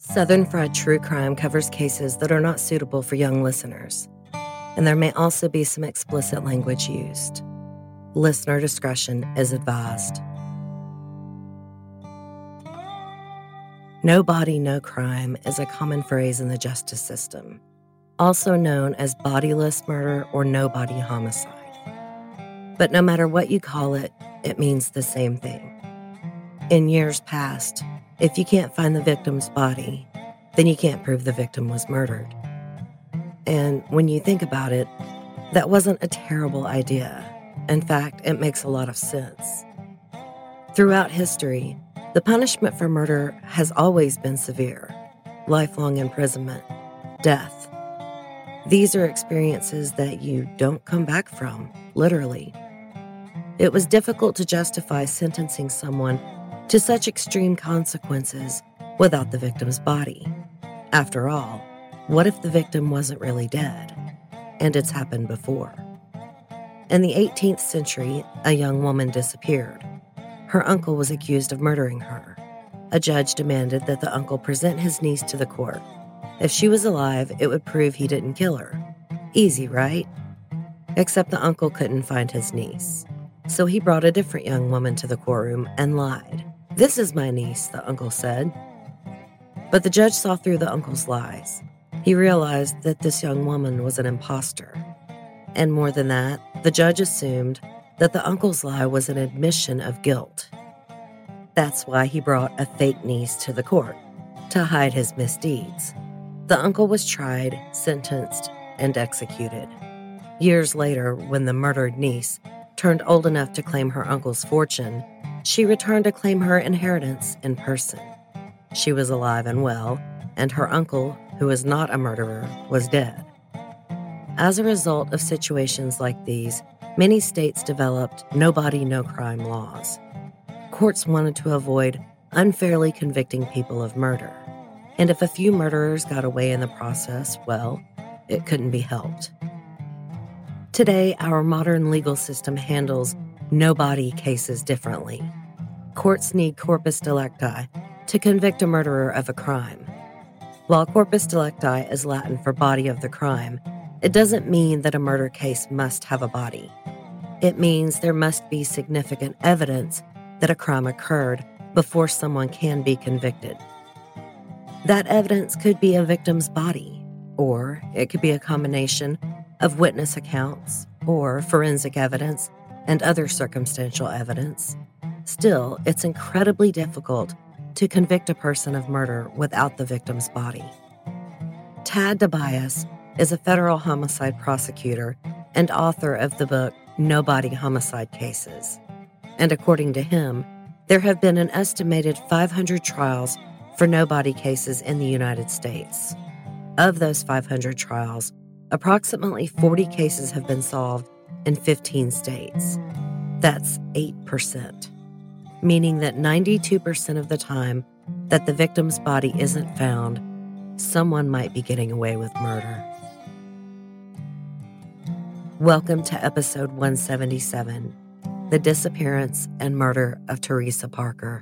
Southern Fried True Crime covers cases that are not suitable for young listeners, and there may also be some explicit language used. Listener discretion is advised. No body, no crime is a common phrase in the justice system, also known as bodiless murder or no-body homicide. But no matter what you call it, it means the same thing. In years past, if you can't find the victim's body, then you can't prove the victim was murdered. And when you think about it, that wasn't a terrible idea. In fact, it makes a lot of sense. Throughout history, the punishment for murder has always been severe: lifelong imprisonment, death. These are experiences that you don't come back from, literally. It was difficult to justify sentencing someone to such extreme consequences without the victim's body. After all, what if the victim wasn't really dead? And it's happened before. In the 18th century, a young woman disappeared. Her uncle was accused of murdering her. A judge demanded that the uncle present his niece to the court. If she was alive, it would prove he didn't kill her. Easy, right? Except the uncle couldn't find his niece. So he brought a different young woman to the courtroom and lied. "This is my niece," the uncle said. But the judge saw through the uncle's lies. He realized that this young woman was an imposter. And more than that, the judge assumed that the uncle's lie was an admission of guilt. That's why he brought a fake niece to the court, to hide his misdeeds. The uncle was tried, sentenced, and executed. Years later, when the murdered niece turned old enough to claim her uncle's fortune, she returned to claim her inheritance in person. She was alive and well, and her uncle, who was not a murderer, was dead. As a result of situations like these, many states developed no body, no crime laws. Courts wanted to avoid unfairly convicting people of murder. And if a few murderers got away in the process, well, it couldn't be helped. Today, our modern legal system handles no-body cases differently. Courts need corpus delicti to convict a murderer of a crime. While corpus delicti is Latin for body of the crime, it doesn't mean that a murder case must have a body. It means there must be significant evidence that a crime occurred before someone can be convicted. That evidence could be a victim's body, or it could be a combination of witness accounts or forensic evidence and other circumstantial evidence. Still, it's incredibly difficult to convict a person of murder without the victim's body. Tad DeBias is a federal homicide prosecutor and author of the book No Body Homicide Cases. And according to him, there have been an estimated 500 trials for no-body cases in the United States. Of those 500 trials, approximately 40 cases have been solved in 15 states. That's 8%, meaning that 92% of the time that the victim's body isn't found, someone might be getting away with murder. Welcome to episode 177, The Disappearance and Murder of Teresa Parker.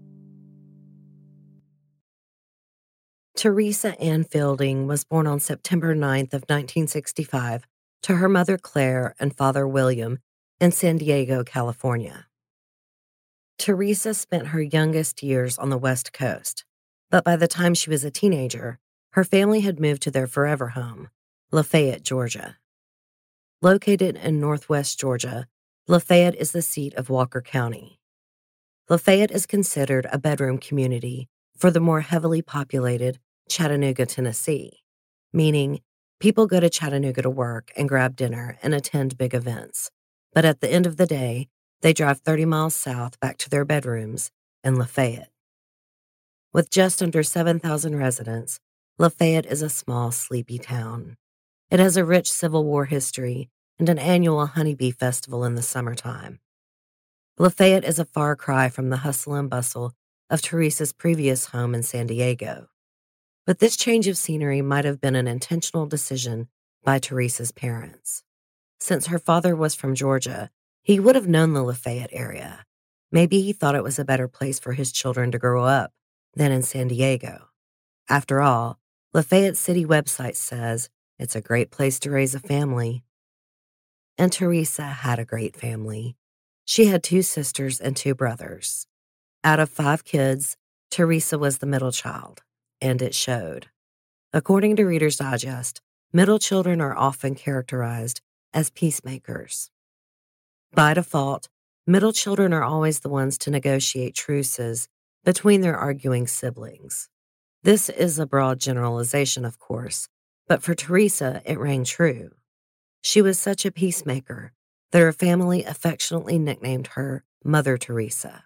Teresa Ann Fielding was born on September 9th of 1965 to her mother Claire and father William in San Diego, California. Teresa spent her youngest years on the West Coast, but by the time she was a teenager, her family had moved to their forever home, Lafayette, Georgia. Located in northwest Georgia, Lafayette is the seat of Walker County. Lafayette is considered a bedroom community for the more heavily populated Chattanooga, Tennessee, meaning people go to Chattanooga to work and grab dinner and attend big events. But at the end of the day, they drive 30 miles south back to their bedrooms in Lafayette. With just under 7,000 residents, Lafayette is a small, sleepy town. It has a rich Civil War history and an annual honeybee festival in the summertime. Lafayette is a far cry from the hustle and bustle of Teresa's previous home in San Diego. But this change of scenery might have been an intentional decision by Teresa's parents. Since her father was from Georgia, he would have known the Lafayette area. Maybe he thought it was a better place for his children to grow up than in San Diego. After all, Lafayette City website says it's a great place to raise a family. And Teresa had a great family. She had 2 sisters and 2 brothers. Out of 5 kids, Teresa was the middle child, and it showed. According to Reader's Digest, middle children are often characterized as peacemakers. By default, middle children are always the ones to negotiate truces between their arguing siblings. This is a broad generalization, of course, but for Teresa, it rang true. She was such a peacemaker that her family affectionately nicknamed her Mother Teresa.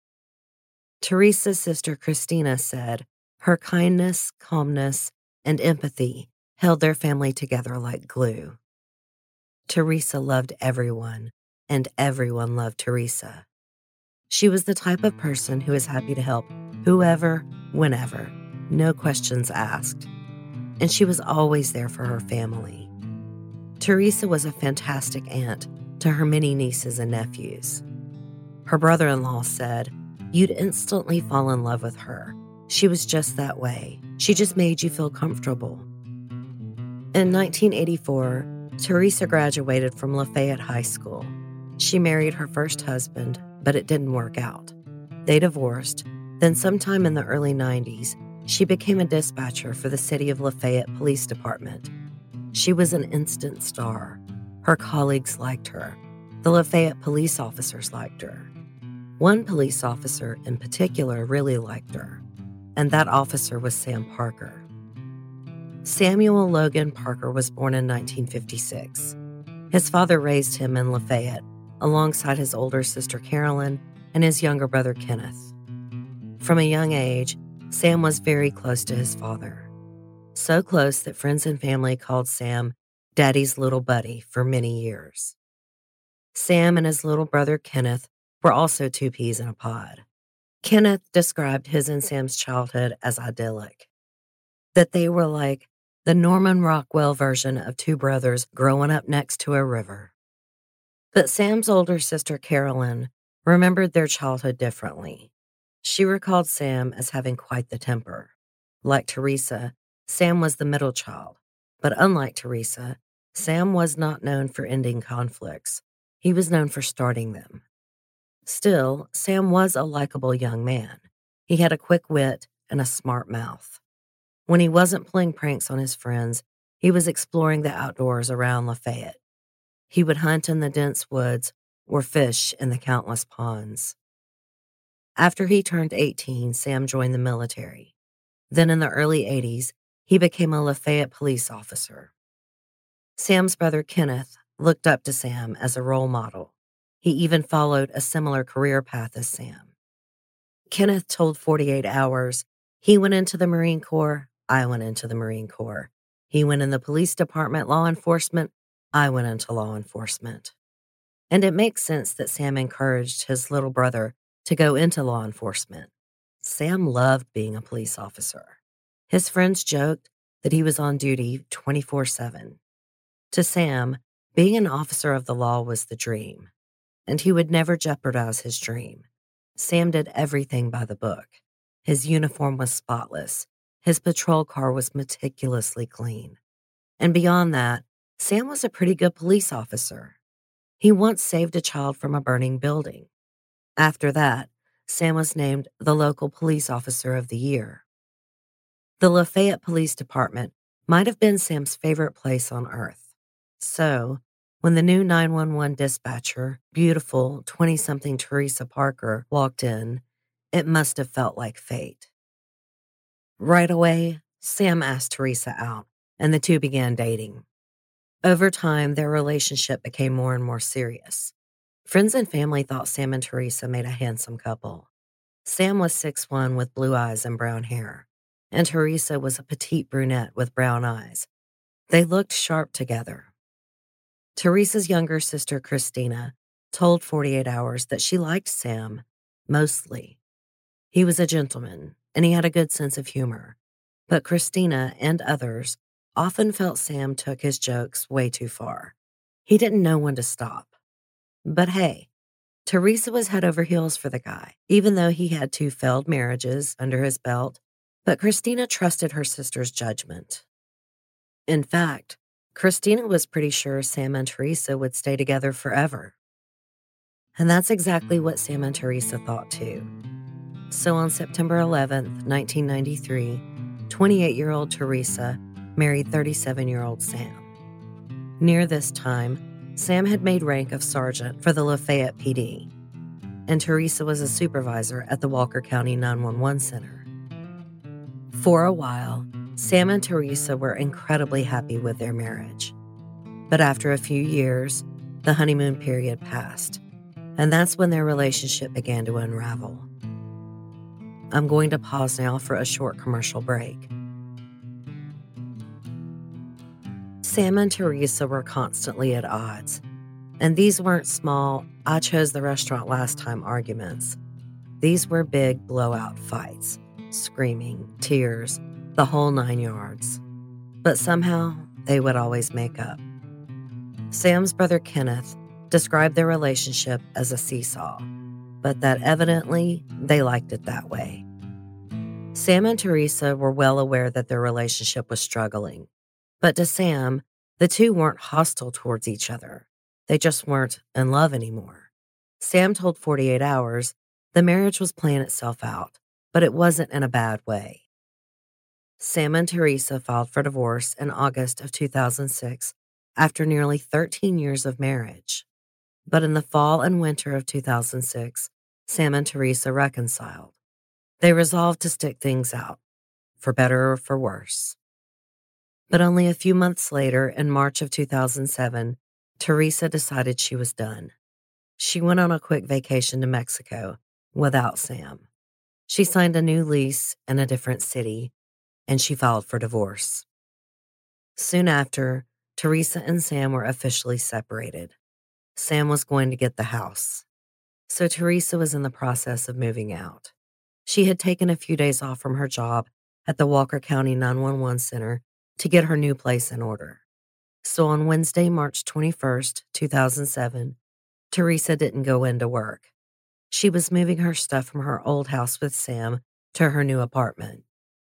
Teresa's sister Christina said her kindness, calmness, and empathy held their family together like glue. Teresa loved everyone, and everyone loved Teresa. She was the type of person who is happy to help whoever, whenever, no questions asked. And she was always there for her family. Teresa was a fantastic aunt to her many nieces and nephews. Her brother-in-law said, "You'd instantly fall in love with her. She was just that way. She just made you feel comfortable." In 1984, Teresa graduated from Lafayette High School. She married her first husband, but it didn't work out. They divorced. Then sometime in the early 90s, she became a dispatcher for the City of Lafayette Police Department. She was an instant star. Her colleagues liked her. The Lafayette police officers liked her. One police officer in particular really liked her, and that officer was Sam Parker. Samuel Logan Parker was born in 1956. His father raised him in Lafayette alongside his older sister Carolyn and his younger brother Kenneth. From a young age, Sam was very close to his father. So close that friends and family called Sam Daddy's little buddy for many years. Sam and his little brother Kenneth were also 2 peas in a pod. Kenneth described his and Sam's childhood as idyllic, that they were like the Norman Rockwell version of 2 brothers growing up next to a river. But Sam's older sister Carolyn remembered their childhood differently. She recalled Sam as having quite the temper. Like Teresa, Sam was the middle child, but unlike Teresa, Sam was not known for ending conflicts. He was known for starting them. Still, Sam was a likable young man. He had a quick wit and a smart mouth. When he wasn't playing pranks on his friends, he was exploring the outdoors around Lafayette. He would hunt in the dense woods or fish in the countless ponds. After he turned 18, Sam joined the military. Then in the early 80s, he became a Lafayette police officer. Sam's brother Kenneth looked up to Sam as a role model. He even followed a similar career path as Sam. Kenneth told 48 Hours, "He went into the Marine Corps, I went into the Marine Corps. He went in the police department, law enforcement, I went into law enforcement." And it makes sense that Sam encouraged his little brother to go into law enforcement. Sam loved being a police officer. His friends joked that he was on duty 24/7. To Sam, being an officer of the law was the dream, and he would never jeopardize his dream. Sam did everything by the book. His uniform was spotless. His patrol car was meticulously clean. And beyond that, Sam was a pretty good police officer. He once saved a child from a burning building. After that, Sam was named the local police officer of the year. The Lafayette Police Department might have been Sam's favorite place on earth. So, when the new 911 dispatcher, beautiful 20-something Teresa Parker, walked in, it must have felt like fate. Right away, Sam asked Teresa out, and the two began dating. Over time, their relationship became more and more serious. Friends and family thought Sam and Teresa made a handsome couple. Sam was 6'1" with blue eyes and brown hair, and Teresa was a petite brunette with brown eyes. They looked sharp together. Teresa's younger sister, Christina, told 48 Hours that she liked Sam, mostly. He was a gentleman, and he had a good sense of humor. But Christina and others often felt Sam took his jokes way too far. He didn't know when to stop. But hey, Teresa was head over heels for the guy, even though he had 2 failed marriages under his belt. But Christina trusted her sister's judgment. In fact, Christina was pretty sure Sam and Teresa would stay together forever. And that's exactly what Sam and Teresa thought too. So on September 11th, 1993, 28-year-old Teresa married 37-year-old Sam. Near this time, Sam had made rank of sergeant for the Lafayette PD, and Teresa was a supervisor at the Walker County 911 Center. For a while, Sam and Teresa were incredibly happy with their marriage. But after a few years, the honeymoon period passed, and that's when their relationship began to unravel. I'm going to pause now for a short commercial break. Sam and Teresa were constantly at odds, and these weren't small, I chose the restaurant last time arguments. These were big blowout fights, screaming, tears, the whole 9 yards. But somehow, they would always make up. Sam's brother Kenneth described their relationship as a seesaw, but that evidently they liked it that way. Sam and Teresa were well aware that their relationship was struggling, but to Sam, the two weren't hostile towards each other. They just weren't in love anymore. Sam told 48 Hours the marriage was playing itself out, but it wasn't in a bad way. Sam and Teresa filed for divorce in August of 2006 after nearly 13 years of marriage. But in the fall and winter of 2006, Sam and Teresa reconciled. They resolved to stick things out, for better or for worse. But only a few months later, in March of 2007, Teresa decided she was done. She went on a quick vacation to Mexico without Sam. She signed a new lease in a different city, and she filed for divorce. Soon after, Teresa and Sam were officially separated. Sam was going to get the house, so Teresa was in the process of moving out. She had taken a few days off from her job at the Walker County 911 Center to get her new place in order. So on Wednesday, March 21st, 2007, Teresa didn't go into work. She was moving her stuff from her old house with Sam to her new apartment.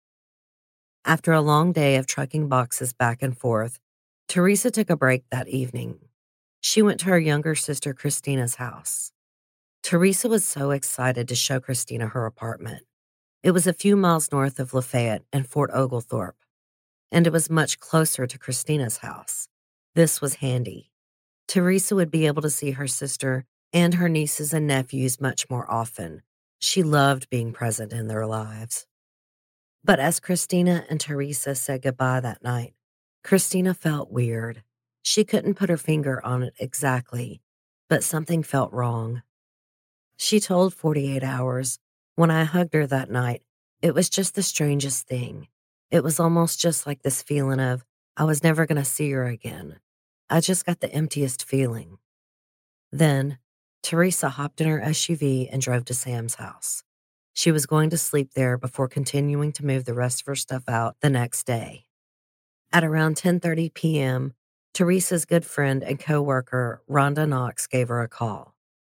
After a long day of trucking boxes back and forth, Teresa took a break that evening. She went to her younger sister Christina's house. Teresa was so excited to show Christina her apartment. It was a few miles north of Lafayette and Fort Oglethorpe, and it was much closer to Christina's house. This was handy. Teresa would be able to see her sister and her nieces and nephews much more often. She loved being present in their lives. But as Christina and Teresa said goodbye that night, Christina felt weird. She couldn't put her finger on it exactly, but something felt wrong. She told 48 Hours, when I hugged her that night, it was just the strangest thing. It was almost just like this feeling of, I was never going to see her again. I just got the emptiest feeling. Then, Teresa hopped in her SUV and drove to Sam's house. She was going to sleep there before continuing to move the rest of her stuff out the next day. At around 10:30 p.m., Teresa's good friend and coworker, Rhonda Knox, gave her a call.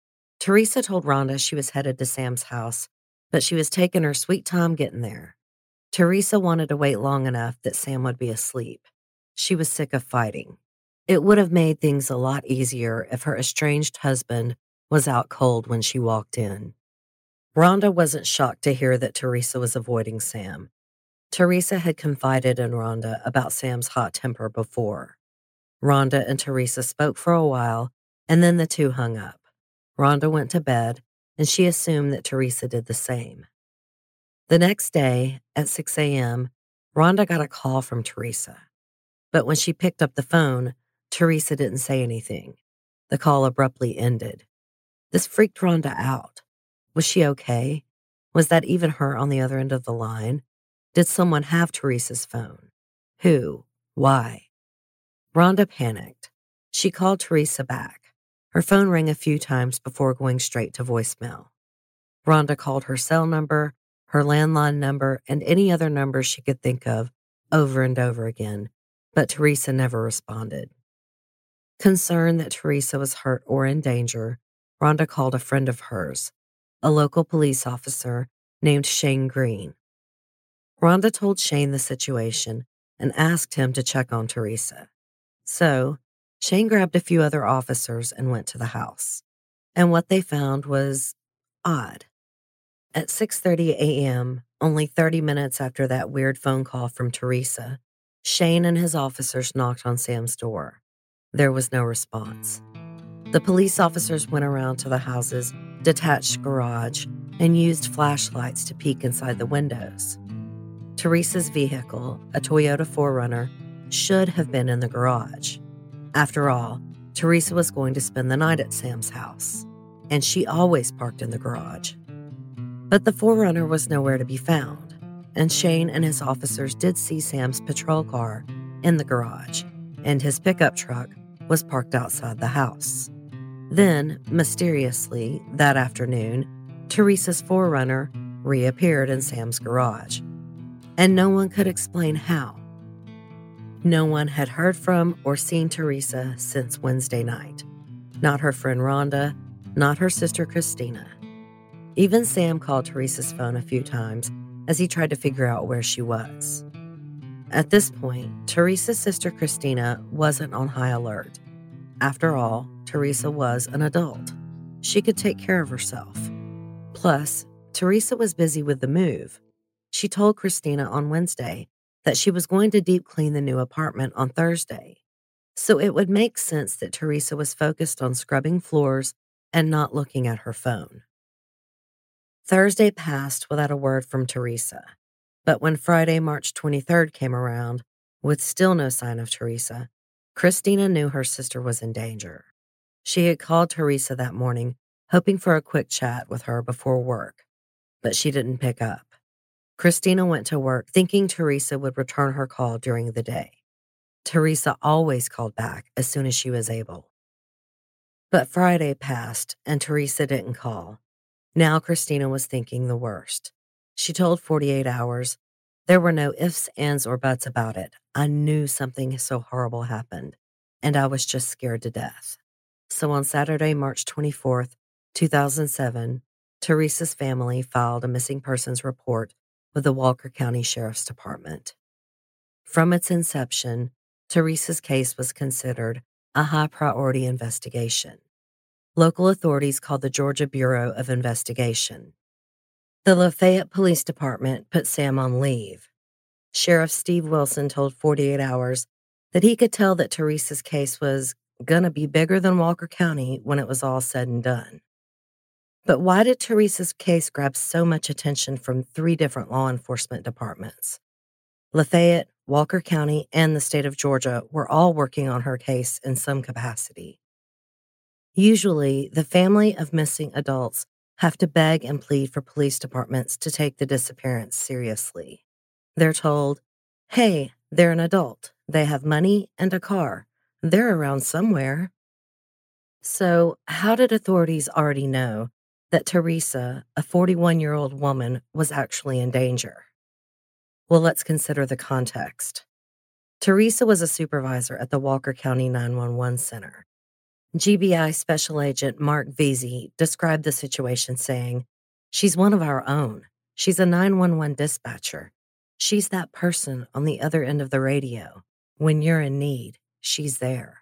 Teresa told Rhonda she was headed to Sam's house, but she was taking her sweet time getting there. Teresa wanted to wait long enough that Sam would be asleep. She was sick of fighting. It would have made things a lot easier if her estranged husband was out cold when she walked in. Rhonda wasn't shocked to hear that Teresa was avoiding Sam. Teresa had confided in Rhonda about Sam's hot temper before. Rhonda and Teresa spoke for a while, and then the two hung up. Rhonda went to bed, and she assumed that Teresa did the same. The next day, at 6 a.m., Rhonda got a call from Teresa. But when she picked up the phone, Teresa didn't say anything. The call abruptly ended. This freaked Rhonda out. Was she okay? Was that even her on the other end of the line? Did someone have Teresa's phone? Who? Why? Rhonda panicked. She called Teresa back. Her phone rang a few times before going straight to voicemail. Rhonda called her cell number, her landline number, and any other numbers she could think of over and over again, but Teresa never responded. Concerned that Teresa was hurt or in danger, Rhonda called a friend of hers, a local police officer named Shane Green. Rhonda told Shane the situation and asked him to check on Teresa. So, Shane grabbed a few other officers and went to the house. And what they found was odd. At 6:30 a.m., only 30 minutes after that weird phone call from Teresa, Shane and his officers knocked on Sam's door. There was no response. The police officers went around to the house's detached garage and used flashlights to peek inside the windows. Teresa's vehicle, a Toyota 4Runner, should have been in the garage. After all, Teresa was going to spend the night at Sam's house, and she always parked in the garage. But the 4Runner was nowhere to be found, and Shane and his officers did see Sam's patrol car in the garage, and his pickup truck was parked outside the house. Then, mysteriously, that afternoon, Teresa's 4Runner reappeared in Sam's garage, and no one could explain how. No one had heard from or seen Teresa since Wednesday night. Not her friend Rhonda, not her sister Christina. Even Sam called Teresa's phone a few times as he tried to figure out where she was. At this point, Teresa's sister Christina wasn't on high alert. After all, Teresa was an adult. She could take care of herself. Plus, Teresa was busy with the move. She told Christina on Wednesday that she was going to deep clean the new apartment on Thursday. So it would make sense that Teresa was focused on scrubbing floors and not looking at her phone. Thursday passed without a word from Teresa. But when Friday, March 23rd came around, with still no sign of Teresa, Christina knew her sister was in danger. She had called Teresa that morning, hoping for a quick chat with her before work, but she didn't pick up. Christina went to work thinking Teresa would return her call during the day. Teresa always called back as soon as she was able. But Friday passed and Teresa didn't call. Now Christina was thinking the worst. She told 48 Hours, "There were no ifs, ands, or buts about it. I knew something so horrible happened, and I was just scared to death." So on Saturday, March 24th, 2007, Teresa's family filed a missing persons report with the Walker County Sheriff's Department. From its inception, Teresa's case was considered a high-priority investigation. Local authorities called the Georgia Bureau of Investigation. The Lafayette Police Department put Sam on leave. Sheriff Steve Wilson told 48 Hours that he could tell that Teresa's case was gonna be bigger than Walker County when it was all said and done. But why did Teresa's case grab so much attention from 3 different law enforcement departments? Lafayette, Walker County, and the state of Georgia were all working on her case in some capacity. Usually, the family of missing adults have to beg and plead for police departments to take the disappearance seriously. They're told, hey, they're an adult, they have money and a car, they're around somewhere. So, how did authorities already know that Teresa, a 41-year-old woman, was actually in danger? Well, let's consider the context. Teresa was a supervisor at the Walker County 911 Center. GBI Special Agent Mark Veazey described the situation saying, "She's one of our own. She's a 911 dispatcher. She's that person on the other end of the radio. When you're in need, she's there."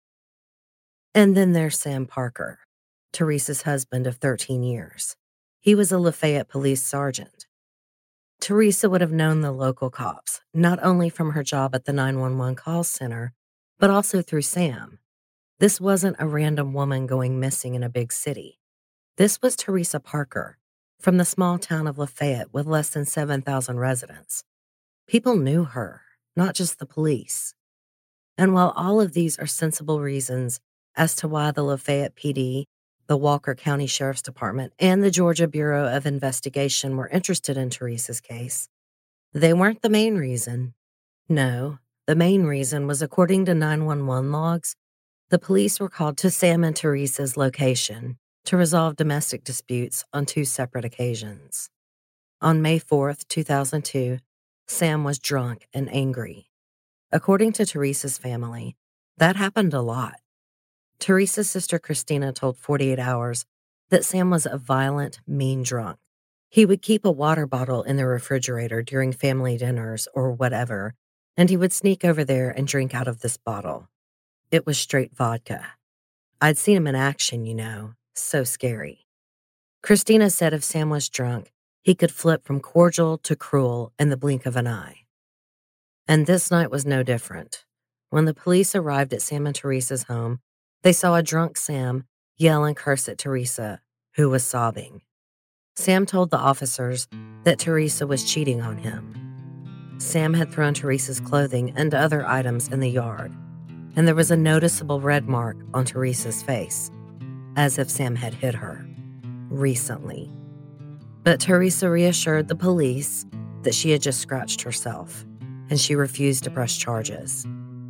And then there's Sam Parker, Teresa's husband of 13 years. He was a Lafayette police sergeant. Teresa would have known the local cops, not only from her job at the 911 call center, but also through Sam. This wasn't a random woman going missing in a big city. This was Teresa Parker, from the small town of Lafayette with less than 7,000 residents. People knew her, not just the police. And while all of these are sensible reasons as to why the Lafayette PD, the Walker County Sheriff's Department, and the Georgia Bureau of Investigation were interested in Teresa's case, they weren't the main reason. No, the main reason was, according to 911 logs, the police were called to Sam and Teresa's location to resolve domestic disputes on 2 separate occasions. On May 4th, 2002, Sam was drunk and angry. According to Teresa's family, that happened a lot. Teresa's sister Christina told 48 Hours that Sam was a violent, mean drunk. He would keep a water bottle in the refrigerator during family dinners or whatever, and he would sneak over there and drink out of this bottle. It was straight vodka. I'd seen him in action, so scary. Christina said if Sam was drunk, he could flip from cordial to cruel in the blink of an eye. And this night was no different. When the police arrived at Sam and Teresa's home, they saw a drunk Sam yell and curse at Teresa, who was sobbing. Sam told the officers that Teresa was cheating on him. Sam had thrown Teresa's clothing and other items in the yard, and there was a noticeable red mark on Teresa's face, as if Sam had hit her recently. But Teresa reassured the police that she had just scratched herself, and she refused to press charges.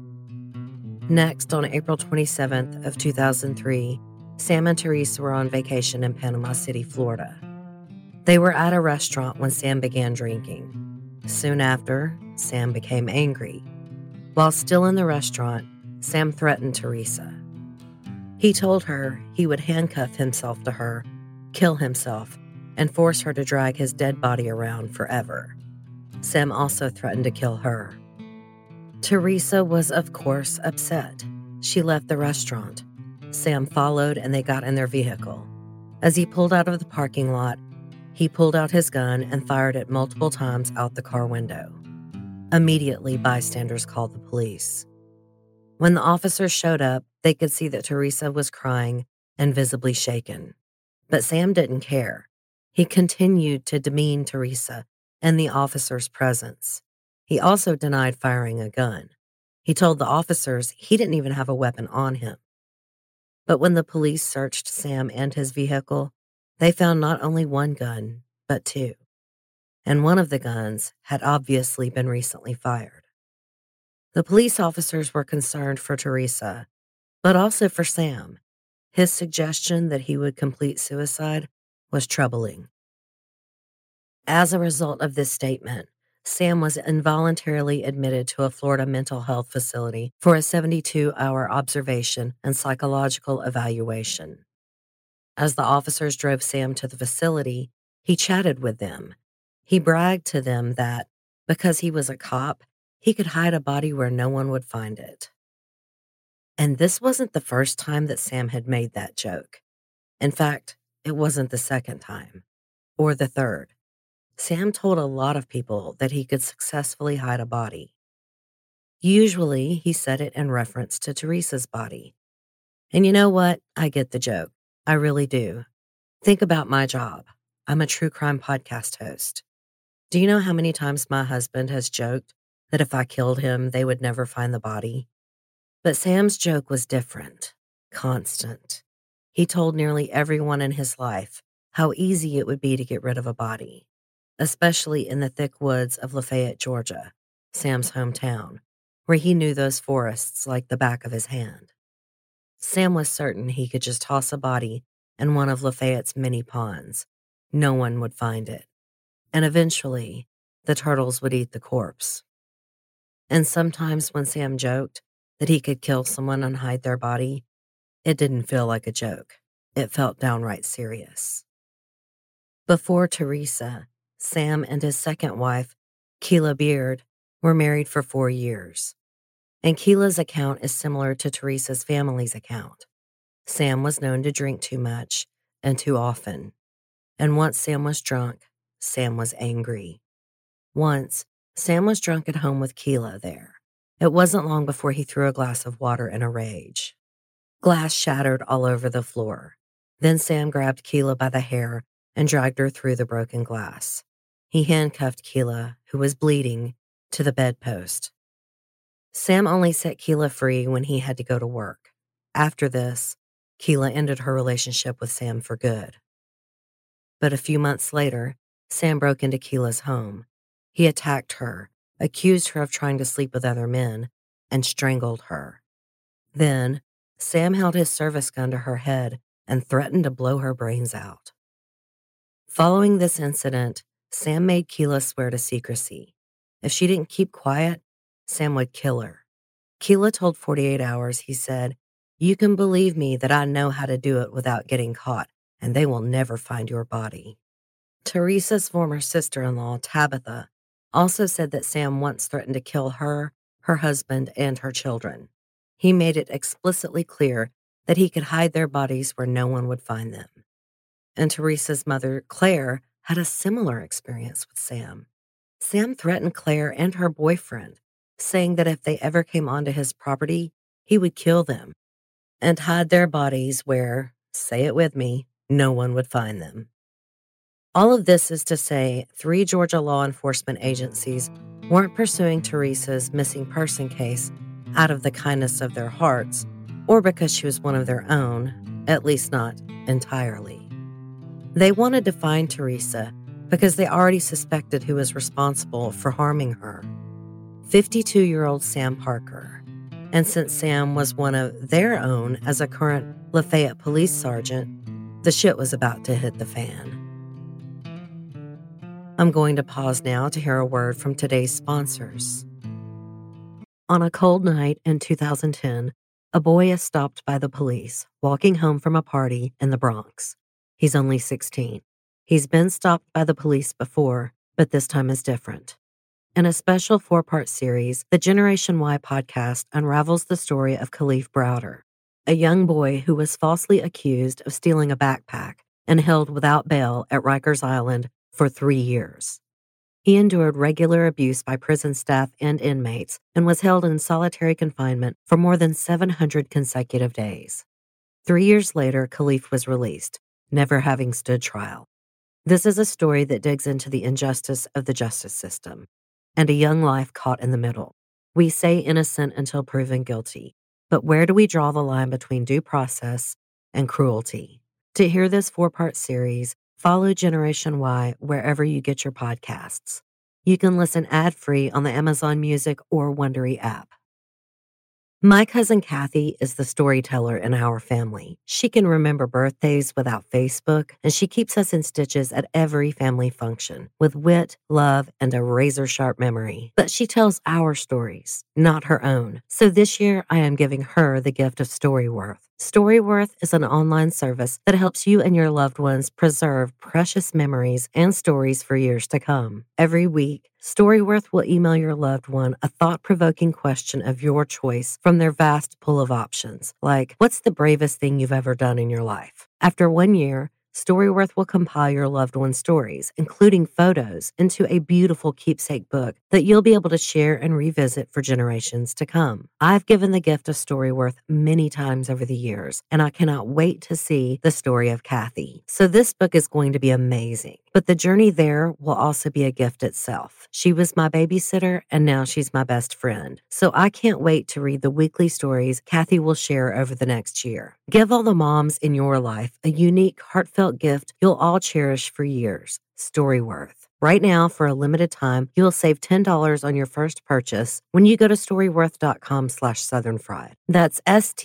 Next, on April 27th of 2003, Sam and Teresa were on vacation in Panama City, Florida. They were at a restaurant when Sam began drinking. Soon after, Sam became angry. While still in the restaurant, Sam threatened Teresa. He told her he would handcuff himself to her, kill himself, and force her to drag his dead body around forever. Sam also threatened to kill her. Teresa was, of course, upset. She left the restaurant. Sam followed and they got in their vehicle. As he pulled out of the parking lot, he pulled out his gun and fired it multiple times out the car window. Immediately, bystanders called the police. When the officers showed up, they could see that Teresa was crying and visibly shaken. But Sam didn't care. He continued to demean Teresa and the officers' presence. He also denied firing a gun. He told the officers he didn't even have a weapon on him. But when the police searched Sam and his vehicle, they found not only one gun, but two. And one of the guns had obviously been recently fired. The police officers were concerned for Teresa, but also for Sam. His suggestion that he would complete suicide was troubling. As a result of this statement, Sam was involuntarily admitted to a Florida mental health facility for a 72-hour observation and psychological evaluation. As the officers drove Sam to the facility, he chatted with them. He bragged to them that, because he was a cop, he could hide a body where no one would find it. And this wasn't the first time that Sam had made that joke. In fact, it wasn't the second time, or the third. Sam told a lot of people that he could successfully hide a body. Usually, he said it in reference to Teresa's body. And you know what? I get the joke. I really do. Think about my job. I'm a true crime podcast host. Do you know how many times my husband has joked that if I killed him, they would never find the body? But Sam's joke was different, constant. He told nearly everyone in his life how easy it would be to get rid of a body, especially in the thick woods of Lafayette, Georgia, Sam's hometown, where he knew those forests like the back of his hand. Sam was certain he could just toss a body in one of Lafayette's many ponds. No one would find it. And eventually, the turtles would eat the corpse. And sometimes when Sam joked that he could kill someone and hide their body, it didn't feel like a joke. It felt downright serious. Before Teresa, Sam and his second wife, Keila Beard, were married for 4 years. And Keila's account is similar to Teresa's family's account. Sam was known to drink too much and too often. And once Sam was drunk, Sam was angry. Once, Sam was drunk at home with Keila there. It wasn't long before he threw a glass of water in a rage. Glass shattered all over the floor. Then Sam grabbed Keila by the hair and dragged her through the broken glass. He handcuffed Keila, who was bleeding, to the bedpost. Sam only set Keila free when he had to go to work. After this, Keila ended her relationship with Sam for good. But a few months later, Sam broke into Keila's home. He attacked her, accused her of trying to sleep with other men, and strangled her. Then, Sam held his service gun to her head and threatened to blow her brains out. Following this incident, Sam made Keila swear to secrecy. If she didn't keep quiet, Sam would kill her. Keila told 48 Hours, he said, "You can believe me that I know how to do it without getting caught, and they will never find your body." Teresa's former sister-in-law, Tabitha, also said that Sam once threatened to kill her, her husband, and her children. He made it explicitly clear that he could hide their bodies where no one would find them. And Teresa's mother, Claire, had a similar experience with Sam. Sam threatened Claire and her boyfriend, saying that if they ever came onto his property, he would kill them and hide their bodies where, say it with me, no one would find them. All of this is to say, 3 Georgia law enforcement agencies weren't pursuing Teresa's missing person case out of the kindness of their hearts or because she was one of their own, at least not entirely. They wanted to find Teresa because they already suspected who was responsible for harming her, 52-year-old Sam Parker. And since Sam was one of their own as a current Lafayette police sergeant, the shit was about to hit the fan. I'm going to pause now to hear a word from today's sponsors. On a cold night in 2010, a boy is stopped by the police walking home from a party in the Bronx. He's only 16. He's been stopped by the police before, but this time is different. In a special 4-part series, the Generation Y podcast unravels the story of Khalif Browder, a young boy who was falsely accused of stealing a backpack and held without bail at Rikers Island for 3 years. He endured regular abuse by prison staff and inmates and was held in solitary confinement for more than 700 consecutive days. 3 years later, Khalif was released, never having stood trial. This is a story that digs into the injustice of the justice system and a young life caught in the middle. We say innocent until proven guilty, but where do we draw the line between due process and cruelty? To hear this 4-part series, follow Generation Y wherever you get your podcasts. You can listen ad-free on the Amazon Music or Wondery app. My cousin Kathy is the storyteller in our family. She can remember birthdays without Facebook, and she keeps us in stitches at every family function with wit, love, and a razor-sharp memory. But she tells our stories, not her own. So this year, I am giving her the gift of Storyworth. Storyworth is an online service that helps you and your loved ones preserve precious memories and stories for years to come. Every week, Storyworth will email your loved one a thought-provoking question of your choice from their vast pool of options, like, what's the bravest thing you've ever done in your life? After 1 year, Storyworth will compile your loved one's stories, including photos, into a beautiful keepsake book that you'll be able to share and revisit for generations to come. I've given the gift of Storyworth many times over the years, and I cannot wait to see the story of Kathy. So this book is going to be amazing, but the journey there will also be a gift itself. She was my babysitter, and now she's my best friend. So I can't wait to read the weekly stories Kathy will share over the next year. Give all the moms in your life a unique, heartfelt gift you'll all cherish for years. Storyworth. Right now, for a limited time, you'll save $10 on your first purchase when you go to storyworth.com/southernfried. That's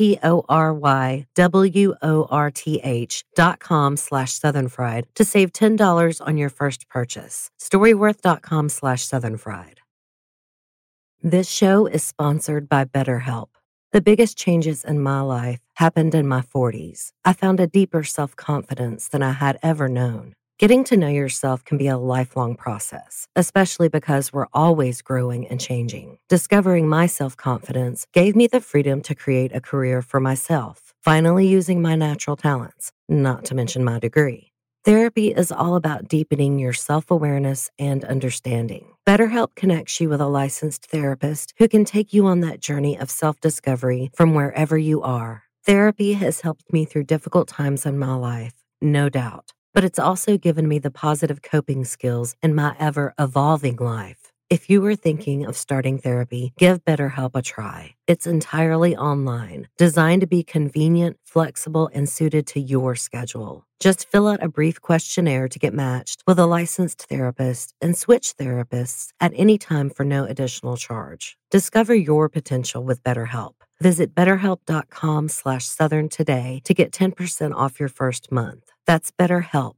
STORYWORTH.com/southernfried to save $10 on your first purchase. Storyworth.com/southernfried. This show is sponsored by BetterHelp. The biggest changes in my life happened in my 40s. I found a deeper self-confidence than I had ever known. Getting to know yourself can be a lifelong process, especially because we're always growing and changing. Discovering my self-confidence gave me the freedom to create a career for myself, finally using my natural talents, not to mention my degree. Therapy is all about deepening your self-awareness and understanding. BetterHelp connects you with a licensed therapist who can take you on that journey of self-discovery from wherever you are. Therapy has helped me through difficult times in my life, no doubt, but it's also given me the positive coping skills in my ever-evolving life. If you are thinking of starting therapy, give BetterHelp a try. It's entirely online, designed to be convenient, flexible, and suited to your schedule. Just fill out a brief questionnaire to get matched with a licensed therapist and switch therapists at any time for no additional charge. Discover your potential with BetterHelp. Visit betterhelp.com/southern today to get 10% off your first month. That's BetterHelp,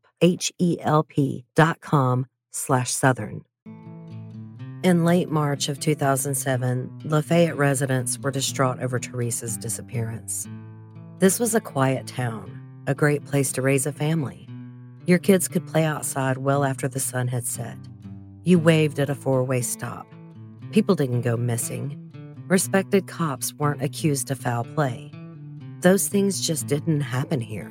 HELP.com/southern. In late March of 2007, Lafayette residents were distraught over Teresa's disappearance. This was a quiet town, a great place to raise a family. Your kids could play outside well after the sun had set. You waved at a four-way stop. People didn't go missing. Respected cops weren't accused of foul play. Those things just didn't happen here.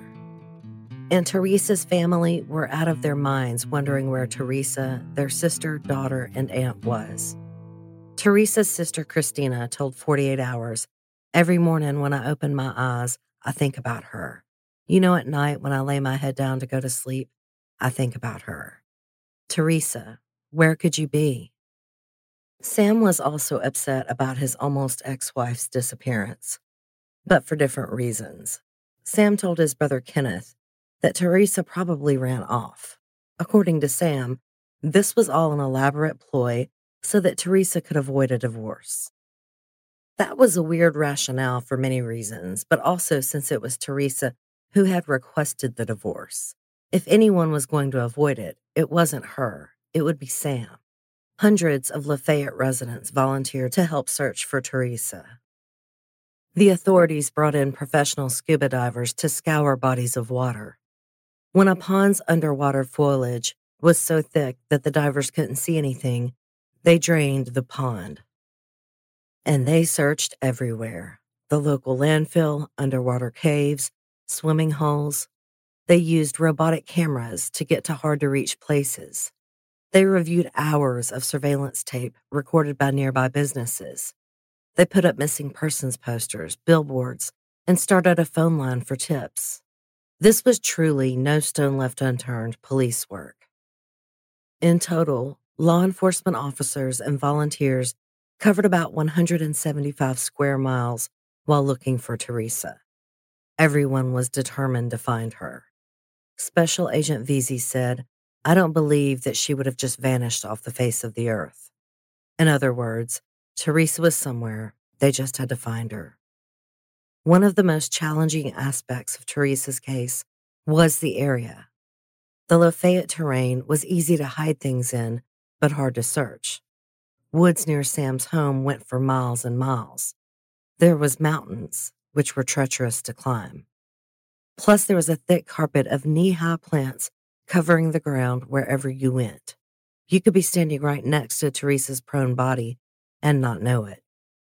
And Teresa's family were out of their minds wondering where Teresa, their sister, daughter, and aunt was. Teresa's sister Christina told 48 Hours, "Every morning when I open my eyes, I think about her. You know, at night when I lay my head down to go to sleep, I think about her. Teresa, where could you be?" Sam was also upset about his almost ex-wife's disappearance, but for different reasons. Sam told his brother Kenneth that Teresa probably ran off. According to Sam, this was all an elaborate ploy so that Teresa could avoid a divorce. That was a weird rationale for many reasons, but also since it was Teresa who had requested the divorce. If anyone was going to avoid it, it wasn't her, it would be Sam. Hundreds of Lafayette residents volunteered to help search for Teresa. The authorities brought in professional scuba divers to scour bodies of water. When a pond's underwater foliage was so thick that the divers couldn't see anything, they drained the pond. And they searched everywhere: the local landfill, underwater caves, swimming holes. They used robotic cameras to get to hard-to-reach places. They reviewed hours of surveillance tape recorded by nearby businesses. They put up missing persons posters, billboards, and started a phone line for tips. This was truly no stone left unturned police work. In total, law enforcement officers and volunteers covered about 175 square miles while looking for Teresa. Everyone was determined to find her. Special Agent Veazey said, "I don't believe that she would have just vanished off the face of the earth." In other words, Teresa was somewhere, they just had to find her. One of the most challenging aspects of Teresa's case was the area. The Lafayette terrain was easy to hide things in, but hard to search. Woods near Sam's home went for miles and miles. There was mountains, which were treacherous to climb. Plus, there was a thick carpet of knee-high plants covering the ground wherever you went. You could be standing right next to Teresa's prone body and not know it.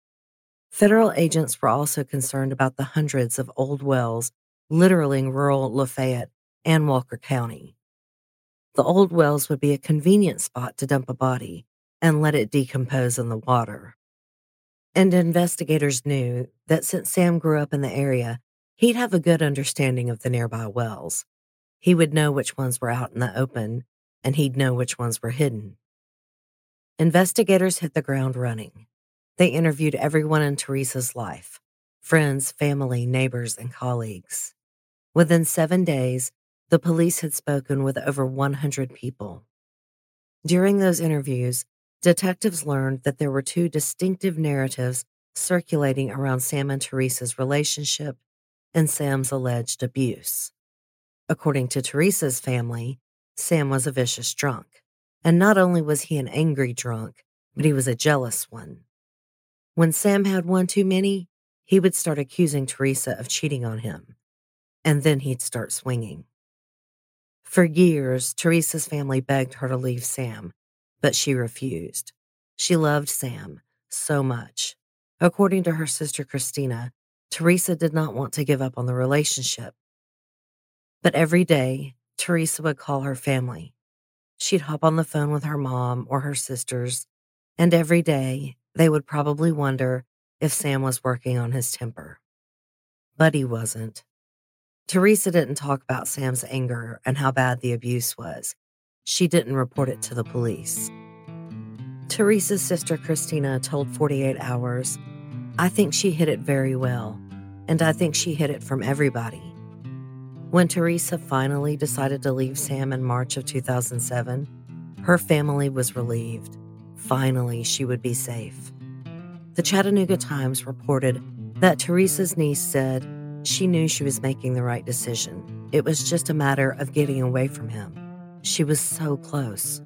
Federal agents were also concerned about the hundreds of old wells littering rural Lafayette and Walker County. The old wells would be a convenient spot to dump a body and let it decompose in the water. And investigators knew that since Sam grew up in the area, he'd have a good understanding of the nearby wells. He would know which ones were out in the open, and he'd know which ones were hidden. Investigators hit the ground running. They interviewed everyone in Teresa's life: friends, family, neighbors, and colleagues. Within 7 days, the police had spoken with over 100 people. During those interviews, detectives learned that there were two distinctive narratives circulating around Sam and Teresa's relationship and Sam's alleged abuse. According to Teresa's family, Sam was a vicious drunk. And not only was he an angry drunk, but he was a jealous one. When Sam had one too many, he would start accusing Teresa of cheating on him. And then he'd start swinging. For years, Teresa's family begged her to leave Sam, but she refused. She loved Sam so much. According to her sister Christina, Teresa did not want to give up on the relationship. But every day, Teresa would call her family. She'd hop on the phone with her mom or her sisters, and every day they would probably wonder if Sam was working on his temper. But he wasn't. Teresa didn't talk about Sam's anger and how bad the abuse was. She didn't report it to the police. Teresa's sister Christina told 48 Hours, "I think she hid it very well, and I think she hid it from everybody." When Teresa finally decided to leave Sam in March of 2007, her family was relieved. Finally, she would be safe. The Chattanooga Times reported that Teresa's niece said she knew she was making the right decision. It was just a matter of getting away from him. She was so close.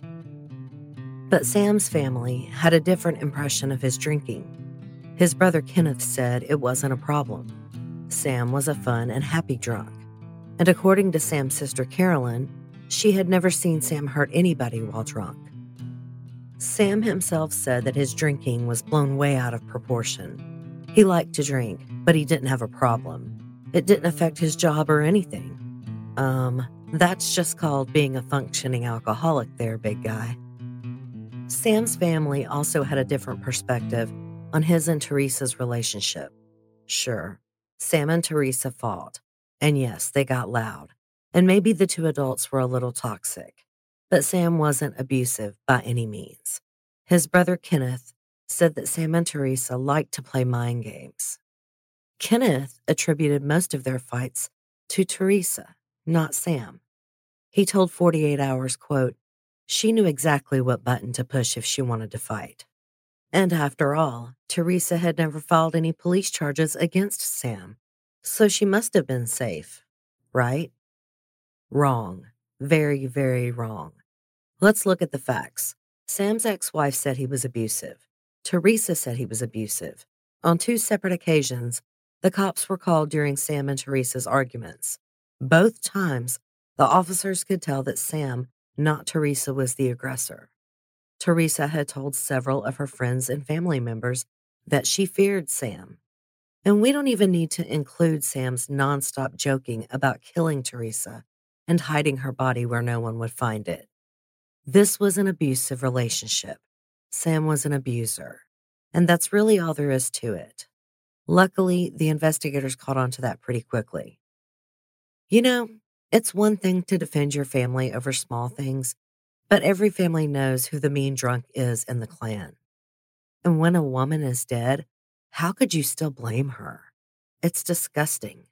But Sam's family had a different impression of his drinking. His brother Kenneth said it wasn't a problem. Sam was a fun and happy drunk. And according to Sam's sister Carolyn, She had never seen Sam hurt anybody while drunk. Sam himself said that his drinking was blown way out of proportion. He liked to drink, but he didn't have a problem. It didn't affect his job or anything. That's just called being a functioning alcoholic there, big guy. Sam's family also had a different perspective on his and Teresa's relationship. Sure, Sam and Teresa fought, and yes, they got loud, and maybe the two adults were a little toxic, but Sam wasn't abusive by any means. His brother Kenneth said that Sam and Teresa liked to play mind games. Kenneth attributed most of their fights to Teresa, not Sam. He told 48 Hours, quote, "She knew exactly what button to push if she wanted to fight." And after all, Teresa had never filed any police charges against Sam, so she must have been safe, right? Wrong. Very, very wrong. Let's look at the facts. Sam's ex-wife said he was abusive. Teresa said he was abusive. On 2 separate occasions, the cops were called during Sam and Teresa's arguments. Both times, the officers could tell that Sam, not Teresa, was the aggressor. Teresa had told several of her friends and family members that she feared Sam. And we don't even need to include Sam's nonstop joking about killing Teresa and hiding her body where no one would find it. This was an abusive relationship. Sam was an abuser. And that's really all there is to it. Luckily, the investigators caught on to that pretty quickly. You know, it's one thing to defend your family over small things, but every family knows who the mean drunk is in the clan. And when a woman is dead, how could you still blame her? It's disgusting.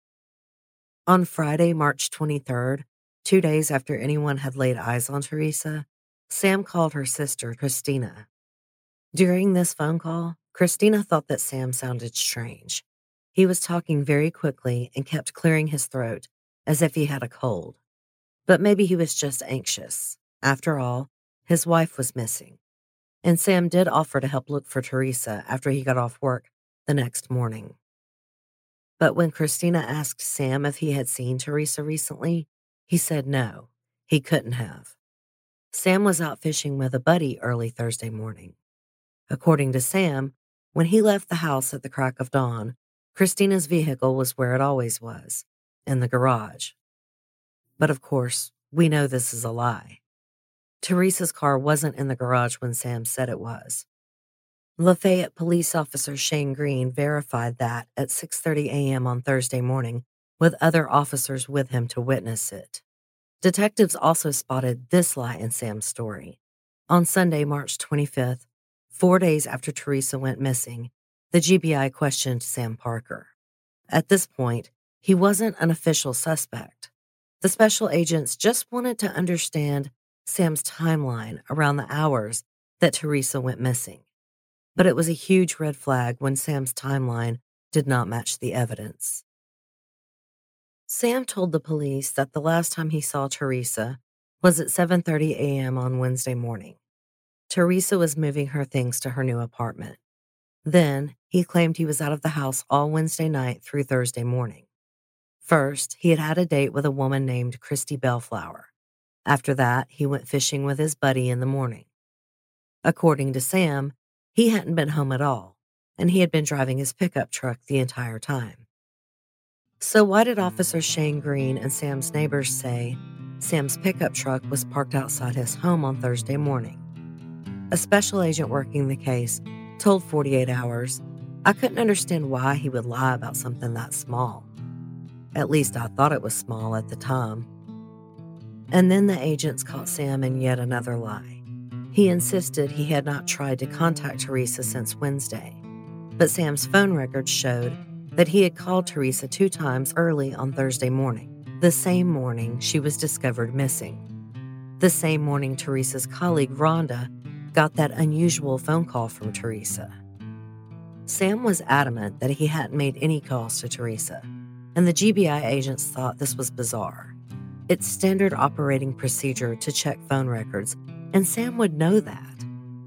On Friday, March 23rd, 2 days after anyone had laid eyes on Teresa, Sam called her sister, Christina. During this phone call, Christina thought that Sam sounded strange. He was talking very quickly and kept clearing his throat as if he had a cold. But maybe he was just anxious. After all, his wife was missing. And Sam did offer to help look for Teresa after he got off work the next morning. But when Christina asked Sam if he had seen Teresa recently, he said no, he couldn't have. Sam was out fishing with a buddy early Thursday morning. According to Sam, when he left the house at the crack of dawn, Christina's vehicle was where it always was, in the garage. But of course, we know this is a lie. Teresa's car wasn't in the garage when Sam said it was. Lafayette police officer Shane Green verified that at 6:30 a.m. on Thursday morning, with other officers with him to witness it. Detectives also spotted this lie in Sam's story. On Sunday, March 25th, 4 days after Teresa went missing, the GBI questioned Sam Parker. At this point, he wasn't an official suspect. The special agents just wanted to understand Sam's timeline around the hours that Teresa went missing. But it was a huge red flag when Sam's timeline did not match the evidence. Sam told the police that the last time he saw Teresa was at 7:30 a.m. on Wednesday morning. Teresa was moving her things to her new apartment. Then, he claimed he was out of the house all Wednesday night through Thursday morning. First, he had had a date with a woman named Christy Bellflower. After that, he went fishing with his buddy in the morning. According to Sam, he hadn't been home at all, and he had been driving his pickup truck the entire time. So why did Officer Shane Green and Sam's neighbors say Sam's pickup truck was parked outside his home on Thursday morning? A special agent working the case told 48 Hours, "I couldn't understand why he would lie about something that small. At least I thought it was small at the time." And then the agents caught Sam in yet another lie. He insisted he had not tried to contact Teresa since Wednesday, but Sam's phone records showed that he had called Teresa 2 times early on Thursday morning, the same morning she was discovered missing. The same morning Teresa's colleague Rhonda got that unusual phone call from Teresa. Sam was adamant that he hadn't made any calls to Teresa, and the GBI agents thought this was bizarre. It's standard operating procedure to check phone records, and Sam would know that.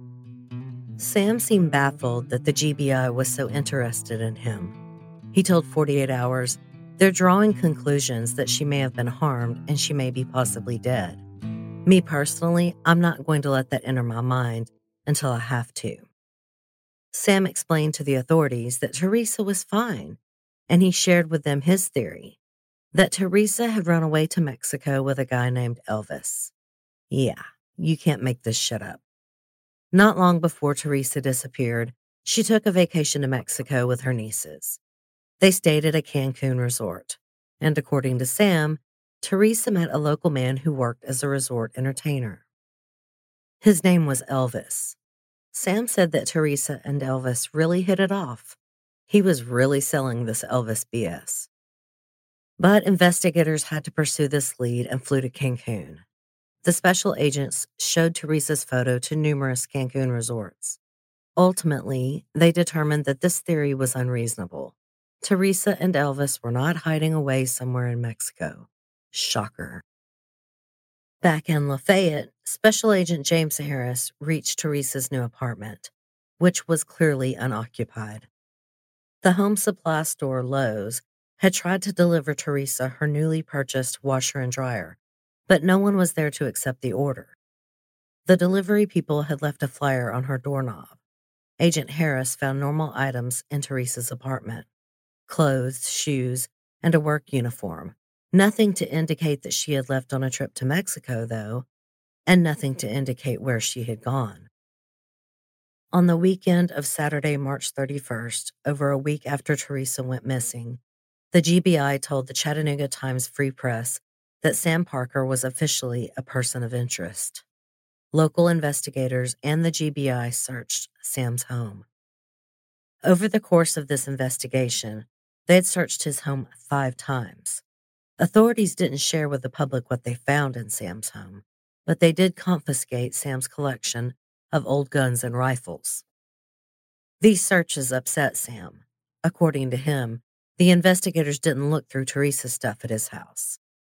Sam seemed baffled that the GBI was so interested in him. He told 48 Hours They're drawing conclusions that she may have been harmed and she may be possibly dead. Me personally, I'm not going to let that enter my mind until I have to. Sam explained to the authorities that Teresa was fine, and he shared with them his theory that Teresa had run away to Mexico with a guy named Elvis. Yeah, you can't make this shit up. Not long before Teresa disappeared, she took a vacation to Mexico with her nieces. They stayed at a Cancun resort, and according to Sam, Teresa met a local man who worked as a resort entertainer. His name was Elvis. Sam said that Teresa and Elvis really hit it off. He was really selling this Elvis BS. But investigators had to pursue this lead and flew to Cancun. The special agents showed Teresa's photo to numerous Cancun resorts. Ultimately, they determined that this theory was unreasonable. Teresa and Elvis were not hiding away somewhere in Mexico. Shocker. Back in Lafayette, Special Agent James Harris reached Teresa's new apartment, which was clearly unoccupied. The home supply store Lowe's had tried to deliver Teresa her newly purchased washer and dryer, but no one was there to accept the order. The delivery people had left a flyer on her doorknob. Agent Harris found normal items in Teresa's apartment: clothes, shoes, and a work uniform. Nothing to indicate that she had left on a trip to Mexico, though, and nothing to indicate where she had gone. On the weekend of Saturday, March 31st, over a week after Teresa went missing, the GBI told the Chattanooga Times Free Press that Sam Parker was officially a person of interest. Local investigators and the GBI searched Sam's home. Over the course of this investigation, they had searched his home 5 times. Authorities didn't share with the public what they found in Sam's home, but they did confiscate Sam's collection of old guns and rifles. These searches upset Sam. According to him, the investigators didn't look through Teresa's stuff at his house.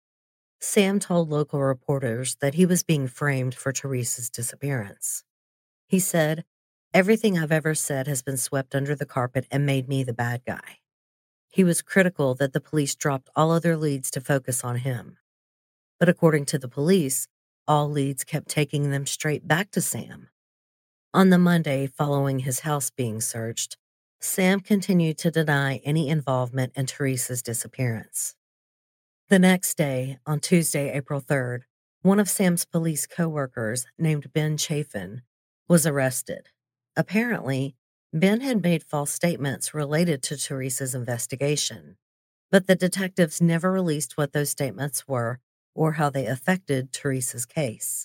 Sam told local reporters that he was being framed for Teresa's disappearance. He said, "Everything I've ever said has been swept under the carpet and made me the bad guy." He was critical that the police dropped all other leads to focus on him. But according to the police, all leads kept taking them straight back to Sam. On the Monday following his house being searched, Sam continued to deny any involvement in Teresa's disappearance. The next day, on Tuesday, April 3rd, one of Sam's police coworkers named Ben Chafin was arrested. Apparently, Ben had made false statements related to Teresa's investigation, but the detectives never released what those statements were or how they affected Teresa's case.